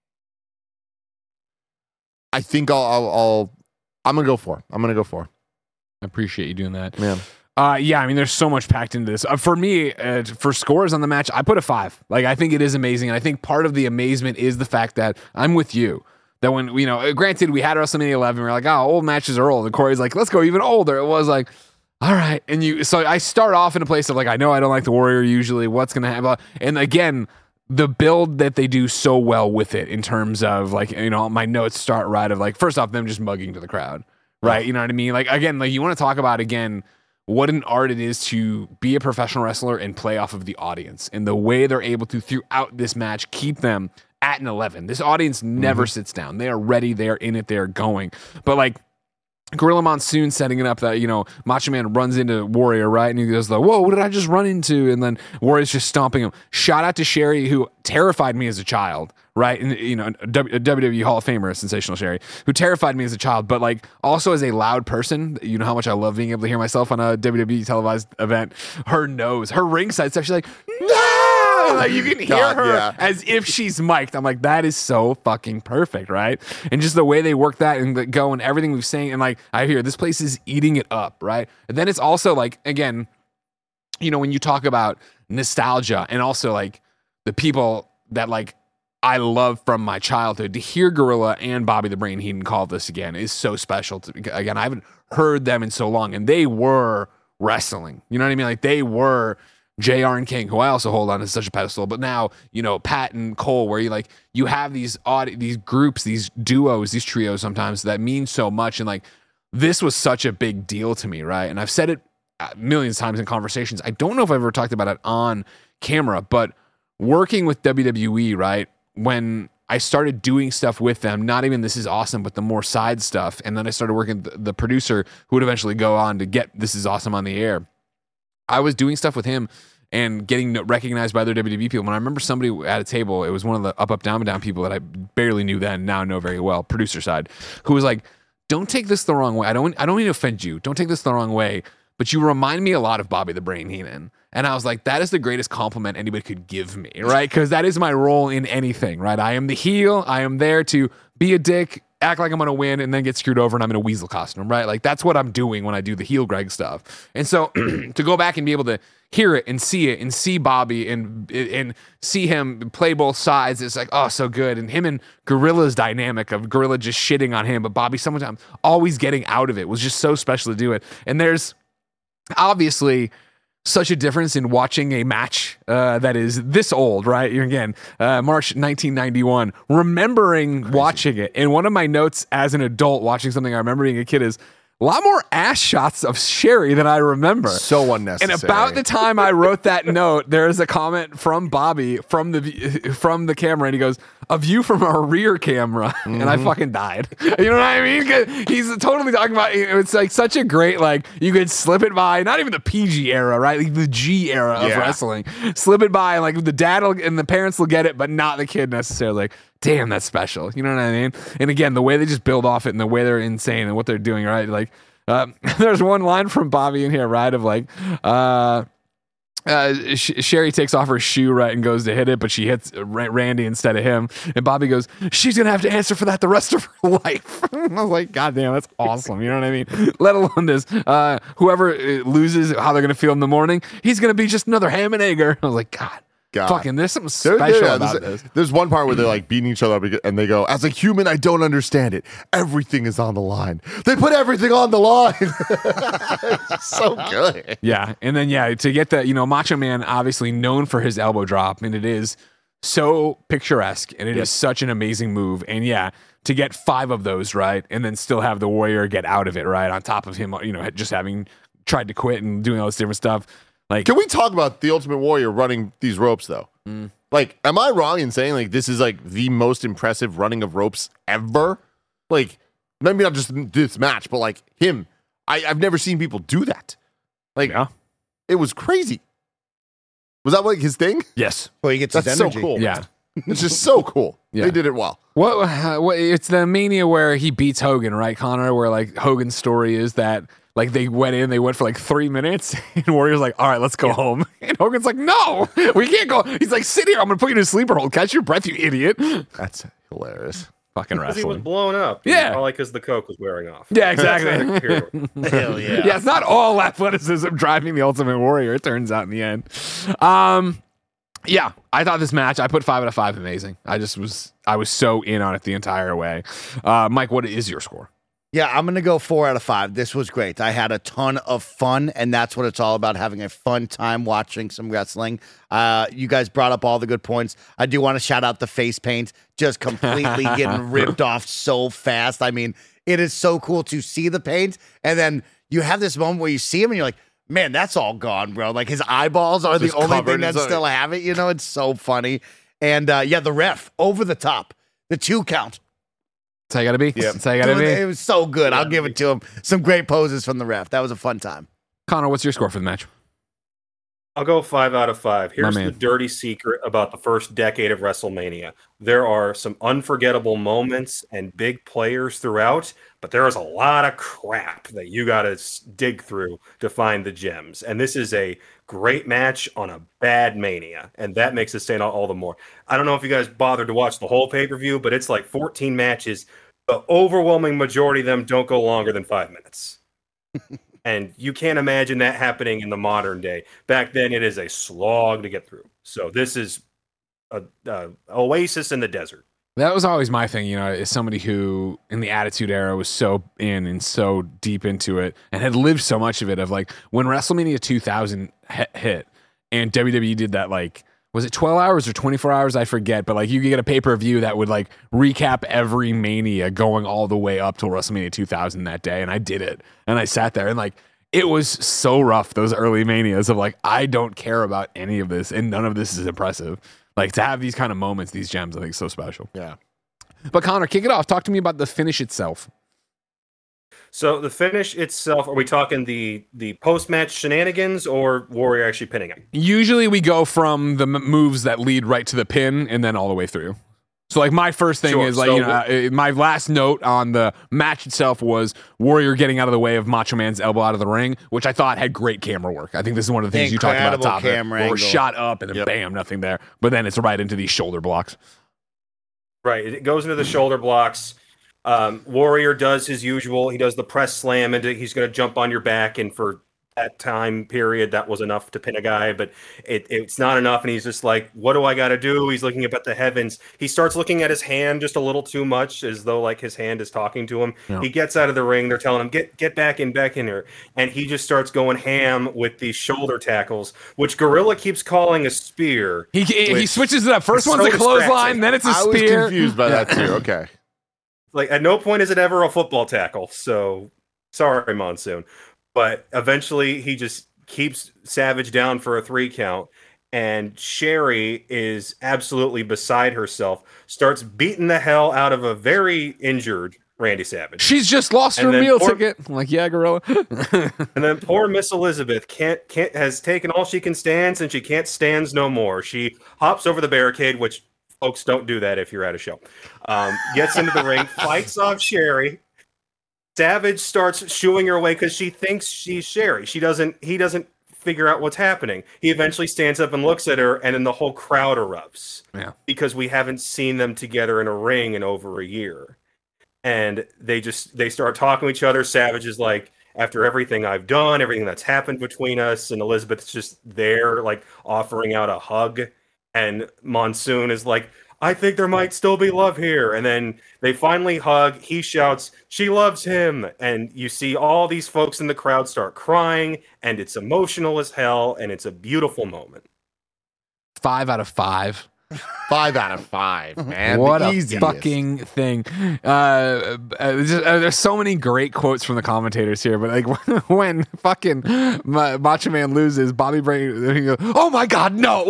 I think I'll, I'll, I'll I'm gonna go four. I'm gonna go four. I appreciate you doing that. Yeah. Uh, yeah, I mean, there's so much packed into this. Uh, for me, uh, for scores on the match, I put a five. Like, I think it is amazing. And I think part of the amazement is the fact that I'm with you. That when, you know, granted, we had WrestleMania eleven, we we're like, oh, old matches are old. And Corey's like, let's go even older. It was like, all right. And you, so I start off in a place of like, I know I don't like the Warrior usually. What's going to happen? And again, the build that they do so well with it in terms of like, you know, my notes start right of like, first off, them just mugging to the crowd, right? You know what I mean? Like, again, like you want to talk about, again, what an art it is to be a professional wrestler and play off of the audience and the way they're able to, throughout this match, keep them at an eleven. This audience never mm-hmm. sits down. They are ready. They're in it. They're going. But like Gorilla Monsoon setting it up that, you know, Macho Man runs into Warrior, right? And he goes like, whoa, what did I just run into? And then Warrior's just stomping him. Shout out to Sherry, who terrified me as a child, right? And, you know, a W W E Hall of Famer, Sensational Sherry, who terrified me as a child, but like also as a loud person, you know how much I love being able to hear myself on a W W E televised event. Her nose, her ringside stuff, she's like, no! Like you can hear God, her yeah. as if she's mic'd. I'm like, that is so fucking perfect, right? And just the way they work that and the go and everything we've seen, and like I hear this place is eating it up, right? And then it's also like, again, you know, when you talk about nostalgia and also like the people that like I love from my childhood, to hear Gorilla and Bobby the Brain Heenan call this again is so special to me. Again, I haven't heard them in so long, and they were wrestling. You know what I mean? Like they were J R and King, who I also hold on as such a pedestal, but now, you know, Pat and Cole, where you like, you have these odd, these groups, these duos, these trios sometimes that mean so much. And like, this was such a big deal to me, right? And I've said it millions of times in conversations. I don't know if I've ever talked about it on camera, but working with W W E, right? When I started doing stuff with them, not even This Is Awesome, but the more side stuff. And then I started working with the producer who would eventually go on to get This Is Awesome on the air. I was doing stuff with him and getting recognized by other W W E people. When I remember somebody at a table, it was one of the up, up, down, down people that I barely knew then, now know very well, producer side, who was like, don't take this the wrong way. I don't, I don't mean to offend you. Don't take this the wrong way, but you remind me a lot of Bobby the Brain Heenan. And I was like, that is the greatest compliment anybody could give me, right? Because that is my role in anything, right? I am the heel. I am there to be a dick, act like I'm going to win, and then get screwed over and I'm in a weasel costume, right? Like that's what I'm doing when I do the heel Greg stuff. And so to go back and be able to hear it and see it and see Bobby and and see him play both sides, it's like, oh, so good. And him and Gorilla's dynamic of Gorilla just shitting on him, but Bobby sometimes always getting out of it was just so special to do it. And there's obviously such a difference in watching a match uh, that is this old, right? Again, uh, March nineteen ninety-one, remembering Crazy. watching it. And one of my notes as an adult watching something I remember being a kid is a lot more ass shots of Sherry than I remember. So unnecessary. And about the time I wrote that note, there is a comment from Bobby from the from the camera, and he goes, "A view from our rear camera," mm-hmm. and I fucking died. You know what I mean? 'Cause he's totally talking about. It's like such a great, like you could slip it by. Not even the P G era, right? Like the G era of yeah. wrestling. Slip it by, and like the dad will, and the parents will get it, but not the kid necessarily. Like, damn, that's special. You know what I mean? And again, the way they just build off it, and the way they're insane, and what they're doing, right? Like, um, there's one line from Bobby in here, right? Of like, uh. Uh, Sh- Sherry takes off her shoe, right, and goes to hit it, but she hits R- Randy instead of him. And Bobby goes, she's going to have to answer for that the rest of her life. I was like, God damn, that's awesome. You know what I mean? Let alone this. Uh, whoever loses, how they're going to feel in the morning, he's going to be just another ham and egger. I was like, God. God. Fucking, there's something special there, yeah, about there's, this. There's one part where they're like beating each other up and they go, as a human, I don't understand it. Everything is on the line. They put everything on the line. It's so good. Yeah. And then, yeah, to get that, you know, Macho Man, obviously known for his elbow drop, and it is so picturesque, and it yep. is such an amazing move. And yeah, to get five of those, right, and then still have the Warrior get out of it, right, on top of him, you know, just having tried to quit and doing all this different stuff. Like, can we talk about the Ultimate Warrior running these ropes though? Mm. Like, am I wrong in saying like this is like the most impressive running of ropes ever? Like, maybe not just this match, but like him. I, I've never seen people do that. Like, yeah. It was crazy. Was that like his thing? Yes. Well, he gets That's his energy. so cool. Yeah. It's just so cool. Yeah. They did it well. What, uh, what? It's the Mania where he beats Hogan, right, Connor? Where like Hogan's story is that like they went in, they went for like three minutes, and Warrior's like, "All right, let's go yeah. home." And Hogan's like, "No, we can't go." He's like, "Sit here. I'm gonna put you in a sleeper hold. Catch your breath, you idiot." That's hilarious. Fucking wrestling. wrestling. He was blown up. Yeah, probably because the coke was wearing off. Yeah, exactly. Hell yeah. Yeah, it's not all athleticism driving the Ultimate Warrior. It turns out in the end. Um. Yeah, I thought this match, I put five out of five amazing. I just was, I was so in on it the entire way. Uh, Mike, what is your score? Yeah, I'm going to go four out of five. This was great. I had a ton of fun, and that's what it's all about, having a fun time watching some wrestling. Uh, you guys brought up all the good points. I do want to shout out the face paint, just completely getting ripped off so fast. I mean, it is so cool to see the paint, and then you have this moment where you see him, and you're like, man, that's all gone, bro. Like, his eyeballs are Just the only thing in that his- still have it. You know, it's so funny. And, uh, yeah, the ref, over the top. The two count. That's how you gotta be. Yep. That's how you gotta Dude, be. it was so good. I'll give it to him. Some great poses from the ref. That was a fun time. Connor, what's your score for the match? I'll go five out of five. Here's man. the dirty secret about the first decade of WrestleMania. There are some unforgettable moments and big players throughout, but there is a lot of crap that you got to dig through to find the gems. And this is a great match on a bad Mania, and that makes it stand out all the more. I don't know if you guys bothered to watch the whole pay-per-view, but it's like fourteen matches. The overwhelming majority of them don't go longer than five minutes. And you can't imagine that happening in the modern day. Back then, it is a slog to get through. So this is a, a oasis in the desert. That was always my thing, you know, as somebody who in the Attitude Era was so in and so deep into it and had lived so much of it, of like when WrestleMania two thousand hit and W W E did that, like, was it twelve hours or twenty-four hours? I forget, but like you could get a pay-per-view that would like recap every Mania going all the way up till WrestleMania two thousand that day. And I did it. And I sat there and like, it was so rough, those early Manias of like, I don't care about any of this and none of this is impressive. Like to have these kind of moments, these gems, I think is so special. Yeah. But Connor, kick it off. Talk to me about the finish itself. So the finish itself, are we talking the the post-match shenanigans or Warrior actually pinning him? Usually we go from the m- moves that lead right to the pin and then all the way through. So like my first thing Sure, is like, so you know, uh, my last note on the match itself was Warrior getting out of the way of Macho Man's elbow out of the ring, which I thought had great camera work. I think this is one of the things you talked about at Incredible top of it, camera where we're angle. shot up and then Yep. bam, nothing there. But then it's right into these shoulder blocks. Right. It goes into the shoulder blocks. Um, Warrior does his usual. He does the press slam, and he's going to jump on your back. And for that time period, that was enough to pin a guy. But it, it's not enough. And he's just like, what do I got to do? He's looking up at the heavens. He starts looking at his hand just a little too much, as though like his hand is talking to him. Yeah. He gets out of the ring. They're telling him, get get back in, back in here. And he just starts going ham with these shoulder tackles, which Gorilla keeps calling a spear. He he, he which switches it up. First is one's so a clothesline, distracting. then it's a I was spear. confused by that too. Okay. Like at no point is it ever a football tackle. So sorry, Monsoon. But eventually he just keeps Savage down for a three count. And Sherry is absolutely beside herself, starts beating the hell out of a very injured Randy Savage. She's just lost And her then meal poor- ticket. I'm like, yeah, Gorilla. And then poor Miss Elizabeth can't can't has taken all she can stand, and she can't stands no more. She hops over the barricade, which folks don't do that if you're at a show. Um, gets into the ring, fights off Sherry. Savage starts shooing her away because she thinks she's Sherry. She doesn't. He doesn't figure out what's happening. He eventually stands up and looks at her, and then the whole crowd erupts. Yeah. Because we haven't seen them together in a ring in over a year. And they just they start talking to each other. Savage is like, after everything I've done, everything that's happened between us, and Elizabeth's just there, like offering out a hug. And Monsoon is like, I think there might still be love here. And then they finally hug. He shouts, she loves him. And you see all these folks in the crowd start crying, and it's emotional as hell, and it's a beautiful moment. Five out of five. Five out of five, man. What The a easiest. fucking thing. Uh, uh, there's, uh, there's so many great quotes from the commentators here, but like when fucking Ma- Macho Man loses, Bobby Brain, he goes, oh my God, no.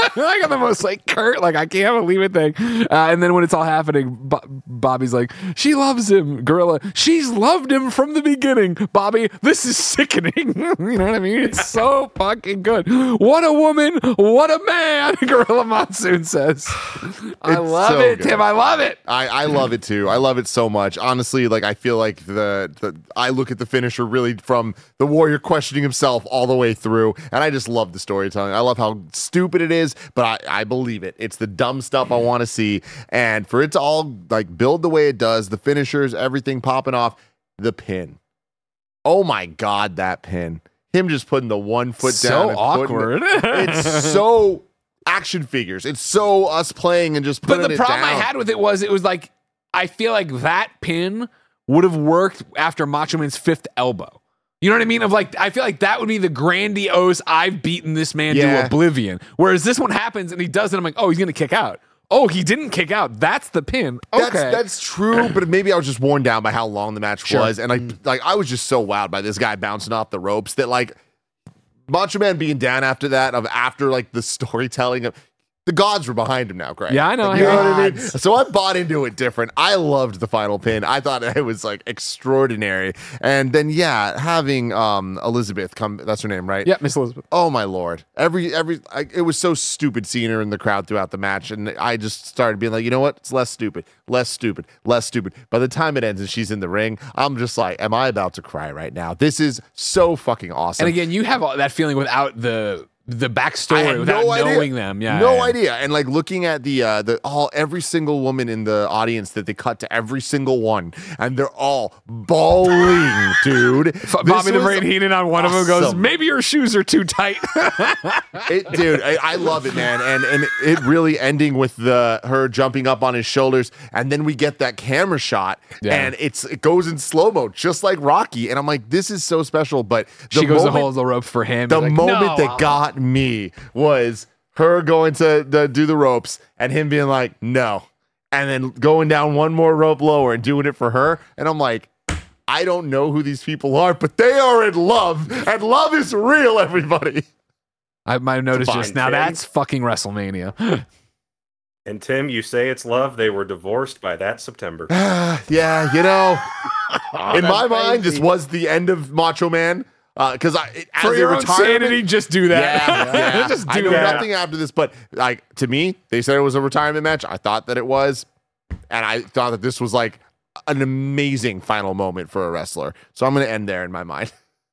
I got the most like curt, like I can't believe it thing. Uh, and then when it's all happening, Bo- Bobby's like, she loves him. Gorilla, she's loved him from the beginning. Bobby, this is sickening. You know what I mean? It's so fucking good. What a woman. What a man. Gorilla Monsoon says. I It's love so it, good. Tim. I love it. I, I love it too. I love it so much. Honestly, like I feel like the, the I look at the finisher really from the Warrior questioning himself all the way through, and I just love the storytelling. I love how stupid it is, but I, I believe it. It's the dumb stuff I want to see, and for it to all like build the way it does, the finishers, everything popping off, the pin. Oh my God, that pin! Him just putting the one foot So down. and awkward. putting it- it's so action figures. It's so us playing and just putting But the it problem I down. had with it was it was like I feel like that pin would have worked after Macho Man's fifth elbow. You know what I mean? Of like, I feel like that would be the grandiose, I've beaten this man Yeah. to oblivion. Whereas this one happens and he does it, I'm like, oh, he's gonna kick out. Oh, he didn't kick out. That's the pin. Okay. That's that's true, but maybe I was just worn down by how long the match Sure. was, and like like I was just so wowed by this guy bouncing off the ropes that like Macho Man being down after that of after like the storytelling of the gods were behind him now, Greg. Yeah, I know, Like, I you know know. what I mean? So I bought into it different. I loved the final pin. I thought it was like extraordinary, and then yeah, having um Elizabeth come. That's her name, right? Yeah, Miss Elizabeth. Oh my lord! Every every I, it was so stupid seeing her in the crowd throughout the match, and I just started being like, you know what? It's less stupid, less stupid, less stupid. By the time it ends and she's in the ring, I'm just like, am I about to cry right now? This is so fucking awesome. And again, you have all that feeling without the the I backstory, had without no idea. knowing them. Yeah, no yeah. idea. And like looking at the uh the all every single woman in the audience that they cut to every single one, and they're all bawling, dude. F- This Bobby the was Brain Heenan on one of them goes, awesome. maybe your shoes are too tight. It, dude, I, I love it, man, and and it really ending with the her jumping up on his shoulders, and then we get that camera shot, Yeah. and it's it goes in slow mo, just like Rocky, and I'm like, this is so special. But the she goes moment, to hold the rope for him. the He's like, moment "No, that I'll-" got me was her going to, to do the ropes and him being like, no, and then going down one more rope lower and doing it for her, and I'm like, I don't know who these people are, but they are in love, and love is real, everybody. I might have noticed Fine, just now. Tim. That's fucking WrestleMania. And Tim, you say it's love. They were divorced by that September. Yeah, you know, in my that's mind, this crazy. was the end of Macho Man. Because I, it- as For a your own retirement- sanity, just do that. Yeah, yeah. just I do know that. nothing after this, but like to me, they said it was a retirement match. I thought that it was, and I thought that this was like an amazing final moment for a wrestler. So I'm going to end there in my mind.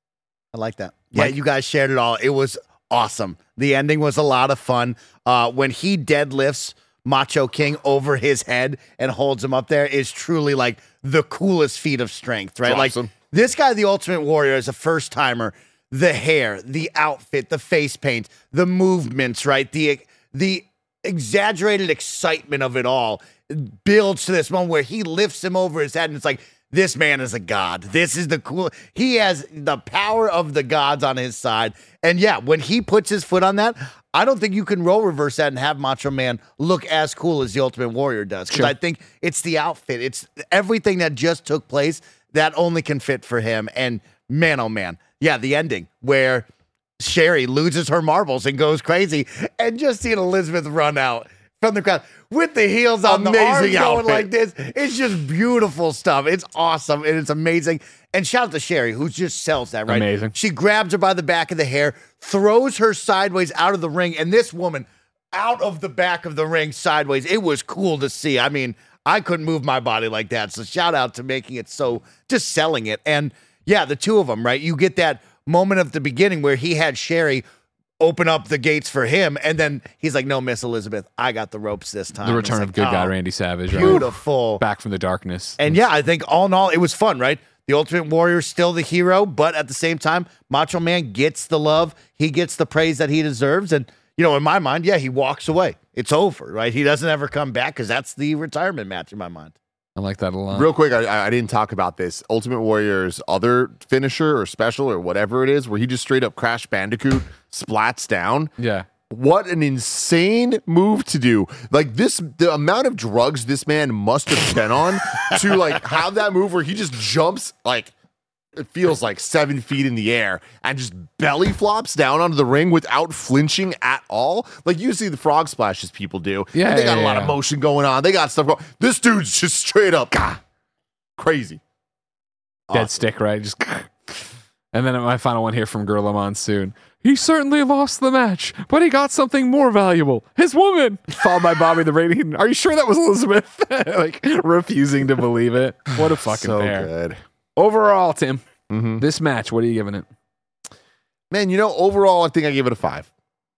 I like that. Yeah, you guys shared it all. It was awesome. The ending was a lot of fun. Uh, when he deadlifts Macho King over his head and holds him up there is truly like the coolest feat of strength, right? It's Like awesome. this guy, the Ultimate Warrior, is a first timer. The hair, the outfit, the face paint, the movements, right? The the exaggerated excitement of it all builds to this moment where he lifts him over his head and it's like, this man is a god. This is the cool. He has the power of the gods on his side. And yeah, when he puts his foot on that, I don't think you can role reverse that and have Macho Man look as cool as the Ultimate Warrior does. Because Sure. I think it's the outfit. It's everything that just took place that only can fit for him. And man, oh man. Yeah, the ending where Sherry loses her marbles and goes crazy. And just seeing Elizabeth run out from the crowd with the heels on, the arms Amazing going outfit. like this. It's just beautiful stuff. It's awesome and it's amazing. And shout out to Sherry, who just sells that, right? Amazing. She grabs her by the back of the hair, throws her sideways out of the ring, and this woman out of the back of the ring sideways. It was cool to see. I mean, I couldn't move my body like that. So shout out to making it so, just selling it. And yeah, the two of them, right? You get that moment of the beginning where he had Sherry open up the gates for him, and then he's like, no, Miss Elizabeth, I got the ropes this time. The It's return like, of good guy oh, Randy Savage. Right? Beautiful. Back from the darkness. And yeah, I think all in all, it was fun, right? The Ultimate Warrior is still the hero, but at the same time, Macho Man gets the love. He gets the praise that he deserves. And, you know, in my mind, yeah, he walks away. It's over, right? He doesn't ever come back because that's the retirement match in my mind. I like that a lot. Real quick, I, I didn't talk about this. Ultimate Warrior's other finisher or special or whatever it is, where he just straight up Crash Bandicoot splats down. Yeah. What an insane move to do. Like this, the amount of drugs this man must have been on to like have that move where he just jumps like it feels like seven feet in the air and just belly flops down onto the ring without flinching at all. Like you see the frog splashes people do. Yeah, and they got yeah, a lot yeah. of motion going on. They got stuff going. This dude's just straight up gah, crazy. Dead Awesome. stick, right? Just. And then my final one here from Gorilla Monsoon. He certainly lost the match, but he got something more valuable. His woman. Followed by Bobby the Brain. Are you sure that was Elizabeth? Like refusing to believe it. What a fucking So pair. good. Overall, Tim, Mhm. this match, what are you giving it? Man, you know, overall, I think I give it a five.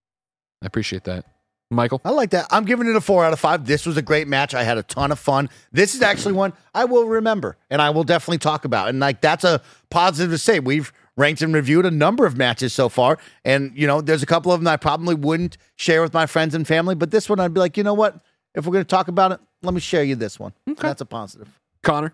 I appreciate that. Michael? I like that. I'm giving it a four out of five. This was a great match. I had a ton of fun. This is actually one I will remember and I will definitely talk about. And like that's a positive to say. We've ranked and reviewed a number of matches so far. And, you know, there's a couple of them that I probably wouldn't share with my friends and family. But this one, I'd be like, you know what? If we're going to talk about it, let me share you this one. Okay. That's a positive. Connor?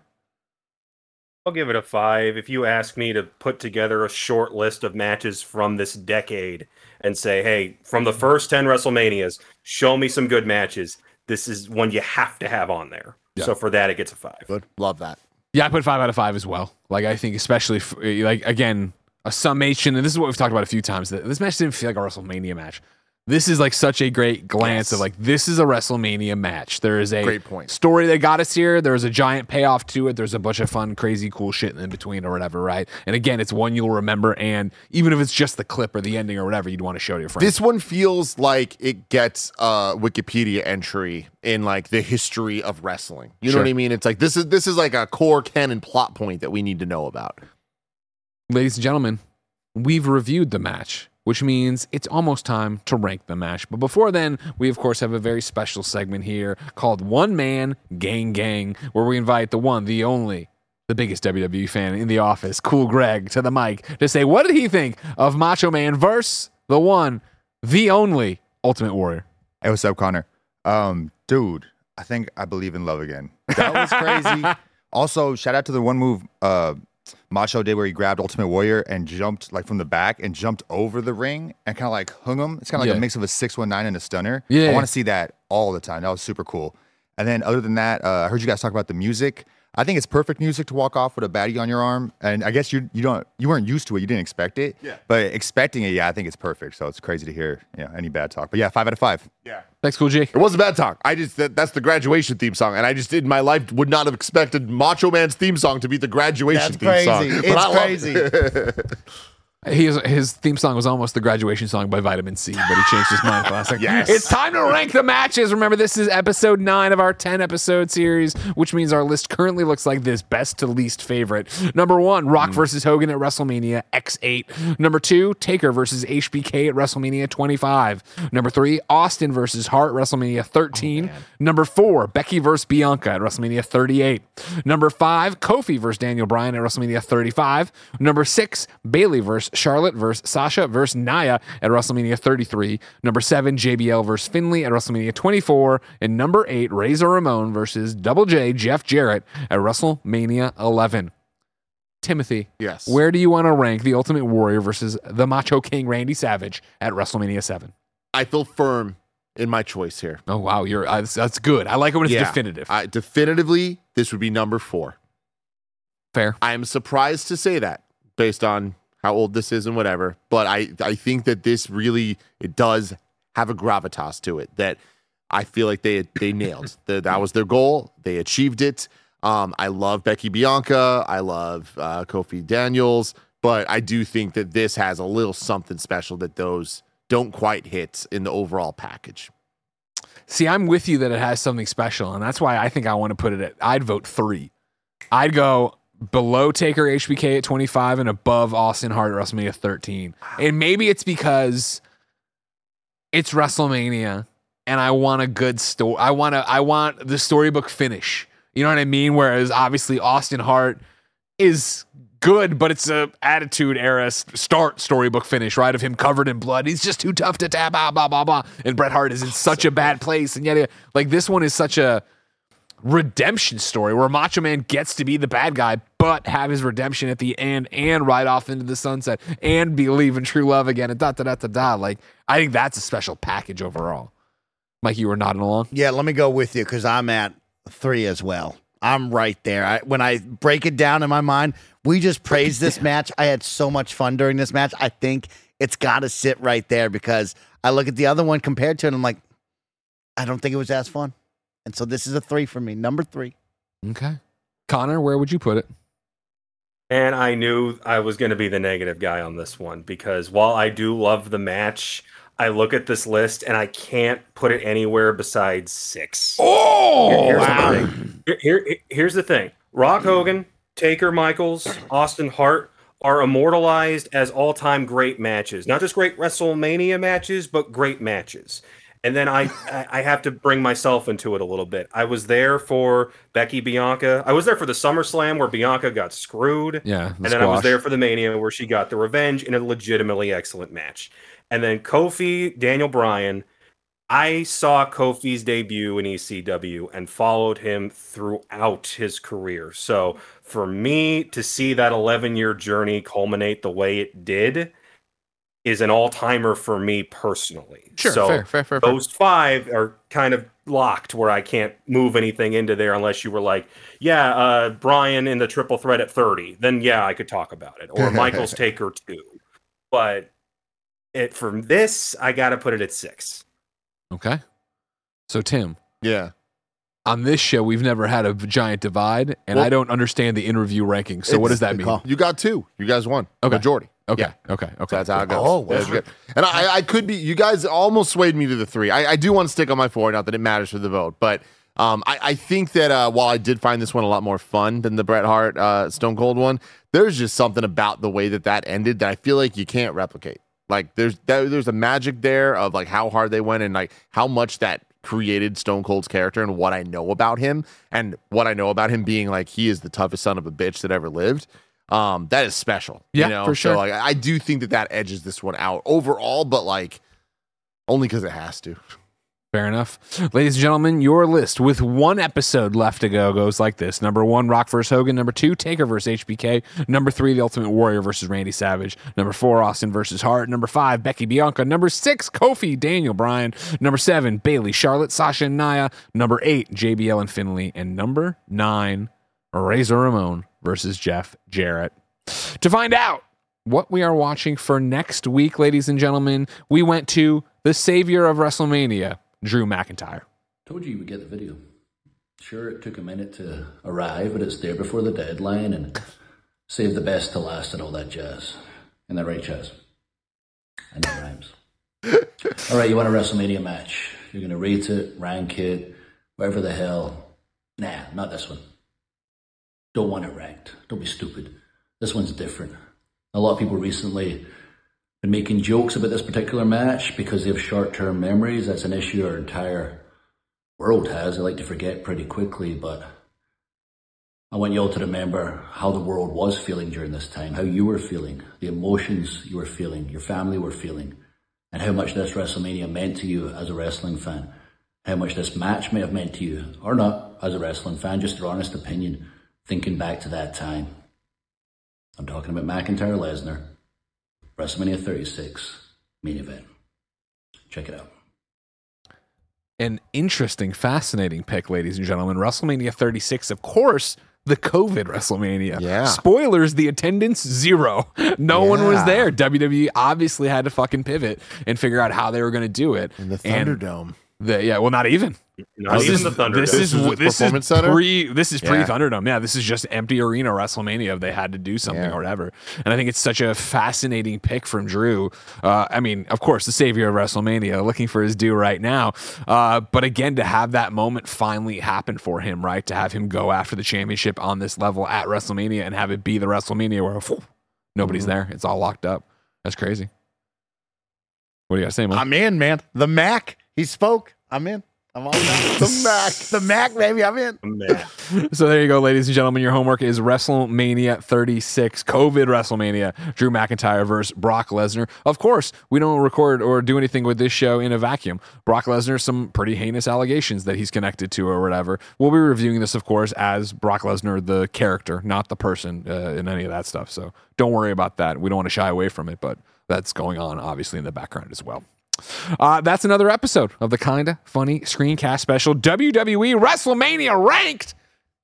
I'll give it a five. If you ask me to put together a short list of matches from this decade and say, hey, from the first ten WrestleManias, show me some good matches, this is one you have to have on there. Yeah. So for that, it gets a five. Good. Love that. Yeah, I put five out of five as well. Like, I think especially, f- like, again, a summation, and this is what we've talked about a few times, that this match didn't feel like a WrestleMania match. This is like such a great glance Yes. of like, this is a WrestleMania match. There is a Great point. story that got us here. There's a giant payoff to it. There's a bunch of fun, crazy, cool shit in between or whatever, right? And again, it's one you'll remember. And even if it's just the clip or the ending or whatever, you'd want to show to your friends. This one feels like it gets a Wikipedia entry in like the history of wrestling. You Sure. know what I mean? It's like this is this is like a core canon plot point that we need to know about. Ladies and gentlemen, we've reviewed the match, which means it's almost time to rank the match. But before then, we of course have a very special segment here called One Man Gang Gang, where we invite the one, the only, the biggest W W E fan in the office, Cool Greg, to the mic to say what did he think of Macho Man versus the one, the only Ultimate Warrior. Hey, what's up, Connor? Um, dude, I think I believe in love again. That was crazy. Also, shout out to the one move uh, Macho did where he grabbed Ultimate Warrior and jumped like from the back and jumped over the ring and kind of like hung him. It's kind of like Yeah. a mix of a six one nine and a stunner. Yeah. I want to see that all the time. That was super cool. And then other than that, uh, I heard you guys talk about the music. I think it's perfect music to walk off with a baddie on your arm. And I guess you you don't you weren't used to it. You didn't expect it. Yeah. But expecting it, yeah, I think it's perfect. So it's crazy to hear you know, any bad talk. But yeah, five out of five. Yeah. Thanks, Cool G. It wasn't bad talk. I just that, that's the graduation theme song, and I just in my life would not have expected Macho Man's theme song to be the graduation That's theme crazy. song. It's But I love crazy. it. His, his theme song was almost the graduation song by Vitamin C, but he changed his mind. Classic. Yes. It's time to rank the matches. Remember, this is episode nine of our ten episode series, which means our list currently looks like this: best to least favorite. Number one, Rock versus Hogan at WrestleMania X eight. Number two, Taker versus H B K at WrestleMania twenty-five. Number three, Austin versus Hart WrestleMania thirteen. Number four, Becky versus Bianca at WrestleMania thirty-eight. Number five, Kofi versus Daniel Bryan at WrestleMania thirty-five. Number six, Bayley versus Charlotte versus Sasha versus Nia at WrestleMania thirty-three. Number seven, J B L versus Finley at WrestleMania twenty-four. And number eight, Razor Ramon versus Double J Jeff Jarrett at WrestleMania eleven. Timothy, Yes. where do you want to rank the Ultimate Warrior versus the Macho King Randy Savage at WrestleMania seven? I feel firm in my choice here. Oh, wow. You're uh, that's, that's good. I like it when it's Yeah. definitive. I, definitively, this would be number four. Fair. I am surprised to say that based on how old this is and whatever, but I, I think that this really, it does have a gravitas to it that I feel like they they nailed. the, that was their goal. They achieved it. Um, I love Becky Bianca. I love uh, Kofi Daniels, but I do think that this has a little something special that those don't quite hit in the overall package. See, I'm with you that it has something special, and that's why I think I want to put it at, I'd vote three. I'd go below Taker H B K at twenty-five and above Austin Hart at WrestleMania thirteen. And maybe it's because it's WrestleMania and I want a good story. I want to, I want the storybook finish. You know what I mean? Whereas obviously Austin Hart is good, but it's a attitude era start storybook finish, right? Of him covered in blood. He's just too tough to tap out, blah, blah, blah. And Bret Hart is in such a bad place. And yet, like, this one is such a redemption story where Macho Man gets to be the bad guy, but have his redemption at the end and ride off into the sunset and believe in true love again and da da da da da. Like, I think that's a special package overall. Mike, you were nodding along. Yeah, let me go with you because I'm at three as well. I'm right there. I, when I break it down in my mind, we just praised this match. I had so much fun during this match. I think it's got to sit right there because I look at the other one compared to it, and I'm like, I don't think it was as fun. And so this is a three for me, number three. Okay. Connor, where would you put it? And I knew I was going to be the negative guy on this one because while I do love the match, I look at this list and I can't put it anywhere besides six. Oh, Here- here's wow. the thing. Here- here- here's the thing. Rock Hogan, Taker Michaels, Austin Hart are immortalized as all-time great matches. Not just great WrestleMania matches, but great matches. And then I, I I have to bring myself into it a little bit. I was there for Becky Bianca. I was there for the SummerSlam where Bianca got screwed. Yeah, the And then I was squash. there for the Mania where she got the revenge in a legitimately excellent match. And then Kofi, Daniel Bryan. I saw Kofi's debut in E C W and followed him throughout his career. So for me to see that eleven-year journey culminate the way it did is an all-timer for me personally. Sure, so fair, fair, fair, fair. those five are kind of locked where I can't move anything into there unless you were like, yeah, uh, Brian in the triple threat at thirty. Then yeah, I could talk about it. Or Michael's Taker two. But it from this, I got to put it at six. Okay. So, Tim, Yeah. on this show, we've never had a giant divide, and Well- I don't understand the interview rankings. So, what does that Good mean? call. You got two. You guys won. Okay. Majority. Okay. Yeah. Okay. Okay. So that's how it goes. Oh, That's wow. good. And I, I could be, you guys almost swayed me to the three. I, I do want to stick on my four, not that it matters for the vote, but um, I, I think that uh, while I did find this one a lot more fun than the Bret Hart uh, Stone Cold one, there's just something about the way that that ended that I feel like you can't replicate. Like there's there, there's a magic there of like how hard they went and like how much that created Stone Cold's character and what I know about him and what I know about him being like he is the toughest son of a bitch that ever lived. Um, that is special. Yeah, you know? for sure. So like I do think that that edges this one out overall, but like only because it has to. Fair enough. Ladies and gentlemen, your list with one episode left to go goes like this. Number one, Rock versus Hogan. Number two, Taker versus H B K. Number three, The Ultimate Warrior versus Randy Savage. Number four, Austin versus Hart. Number five, Becky Bianca. Number six, Kofi, Daniel Bryan. Number seven, Bayley, Charlotte, Sasha, and Nia. Number eight, J B L and Finley. And number nine, Razor Ramon versus Jeff Jarrett. To find out what we are watching for next week, ladies and gentlemen, we went to the savior of WrestleMania, Drew McIntyre. Told you you would get the video. Sure, it took a minute to arrive, but it's there before the deadline and save the best to last and all that jazz. And that right, Chaz? And that rhymes. All right, you want a WrestleMania match. You're going to rate it, rank it, whatever the hell. Nah, not this one. Don't want it ranked. Don't be stupid. This one's different. A lot of people recently been making jokes about this particular match because they have short-term memories. That's an issue our entire world has. They like to forget pretty quickly, but I want you all to remember how the world was feeling during this time, how you were feeling, the emotions you were feeling, your family were feeling, and how much this WrestleMania meant to you as a wrestling fan, how much this match may have meant to you, or not as a wrestling fan, just your honest opinion, thinking back to that time. I'm talking about McIntyre Lesnar, WrestleMania thirty-six, main event. Check it out. An interesting, fascinating pick, ladies and gentlemen. WrestleMania thirty-six, of course, the COVID WrestleMania. Yeah. Spoilers, the attendance, zero. No one was Yeah. there. W W E obviously had to fucking pivot and figure out how they were going to do it. In the And Thunderdome. the, yeah, well, not even. Not This even is, the Thunder. this Dome. is This is the this is Performance Center? pre this is Yeah. pre Thunderdome. Yeah, this is just empty arena WrestleMania if they had to do something Yeah. or whatever. And I think it's such a fascinating pick from Drew. Uh, I mean, of course, the savior of WrestleMania, looking for his due right now. Uh, but again, to have that moment finally happen for him, right? To have him go after the championship on this level at WrestleMania and have it be the WrestleMania where phew, nobody's Mm-hmm. there. It's all locked up. That's crazy. What do you got to say, Mo? I'm in, man. The Mac, he spoke. I'm in. I'm all down. The Mac. The Mac, baby. I'm in. Man. So there you go, ladies and gentlemen. Your homework is WrestleMania thirty-six, COVID WrestleMania, Drew McIntyre versus Brock Lesnar. Of course, we don't record or do anything with this show in a vacuum. Brock Lesnar, some pretty heinous allegations that he's connected to or whatever. We'll be reviewing this, of course, as Brock Lesnar, the character, not the person uh, in any of that stuff. So don't worry about that. We don't want to shy away from it, but that's going on, obviously, in the background as well. Uh, that's another episode of the Kinda Funny Screencast special, W W E WrestleMania Ranked.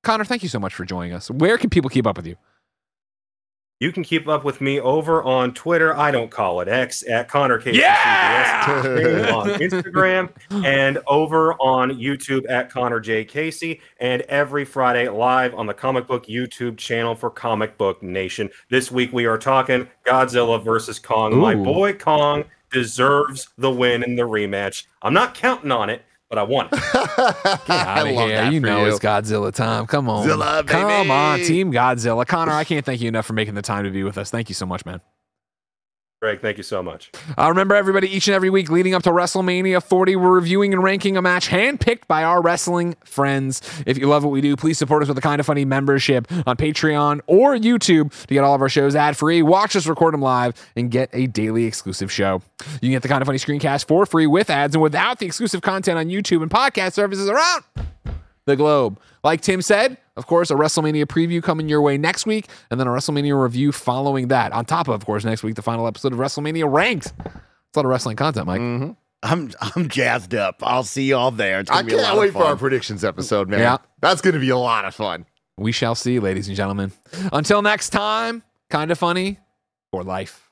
Connor, thank you so much for joining us. Where can people keep up with you? You can keep up with me over on Twitter. I don't call it X, at Connor Casey Yeah! C B S, on Instagram, and over on YouTube at Connor J. Casey, and every Friday live on the Comic Book YouTube channel for Comic Book Nation. This week we are talking Godzilla versus Kong. Ooh. My boy Kong deserves the win in the rematch. I'm not counting on it, but I want it. Get out of love here. that You for know you. it's Godzilla time. Come on. Zilla, baby. Come on, Team Godzilla. Connor, I can't thank you enough for making the time to be with us. Thank you so much, man. Greg, thank you so much. Uh, remember, everybody, each and every week leading up to WrestleMania forty, we're reviewing and ranking a match handpicked by our wrestling friends. If you love what we do, please support us with a Kinda Funny membership on Patreon or YouTube to get all of our shows ad-free, watch us record them live, and get a daily exclusive show. You can get the Kinda Funny screencast for free with ads and without the exclusive content on YouTube and podcast services around the globe. Like Tim said, of course, a WrestleMania preview coming your way next week, and then a WrestleMania review following that. On top of, of course, next week, the final episode of WrestleMania Ranked. It's a lot of wrestling content, Mike. Mm-hmm. I'm I'm jazzed up. I'll see you all there. It's gonna I be a lot can't of wait for fun. our predictions episode, man. Yeah. That's going to be a lot of fun. We shall see, ladies and gentlemen. Until next time, Kinda Funny for life.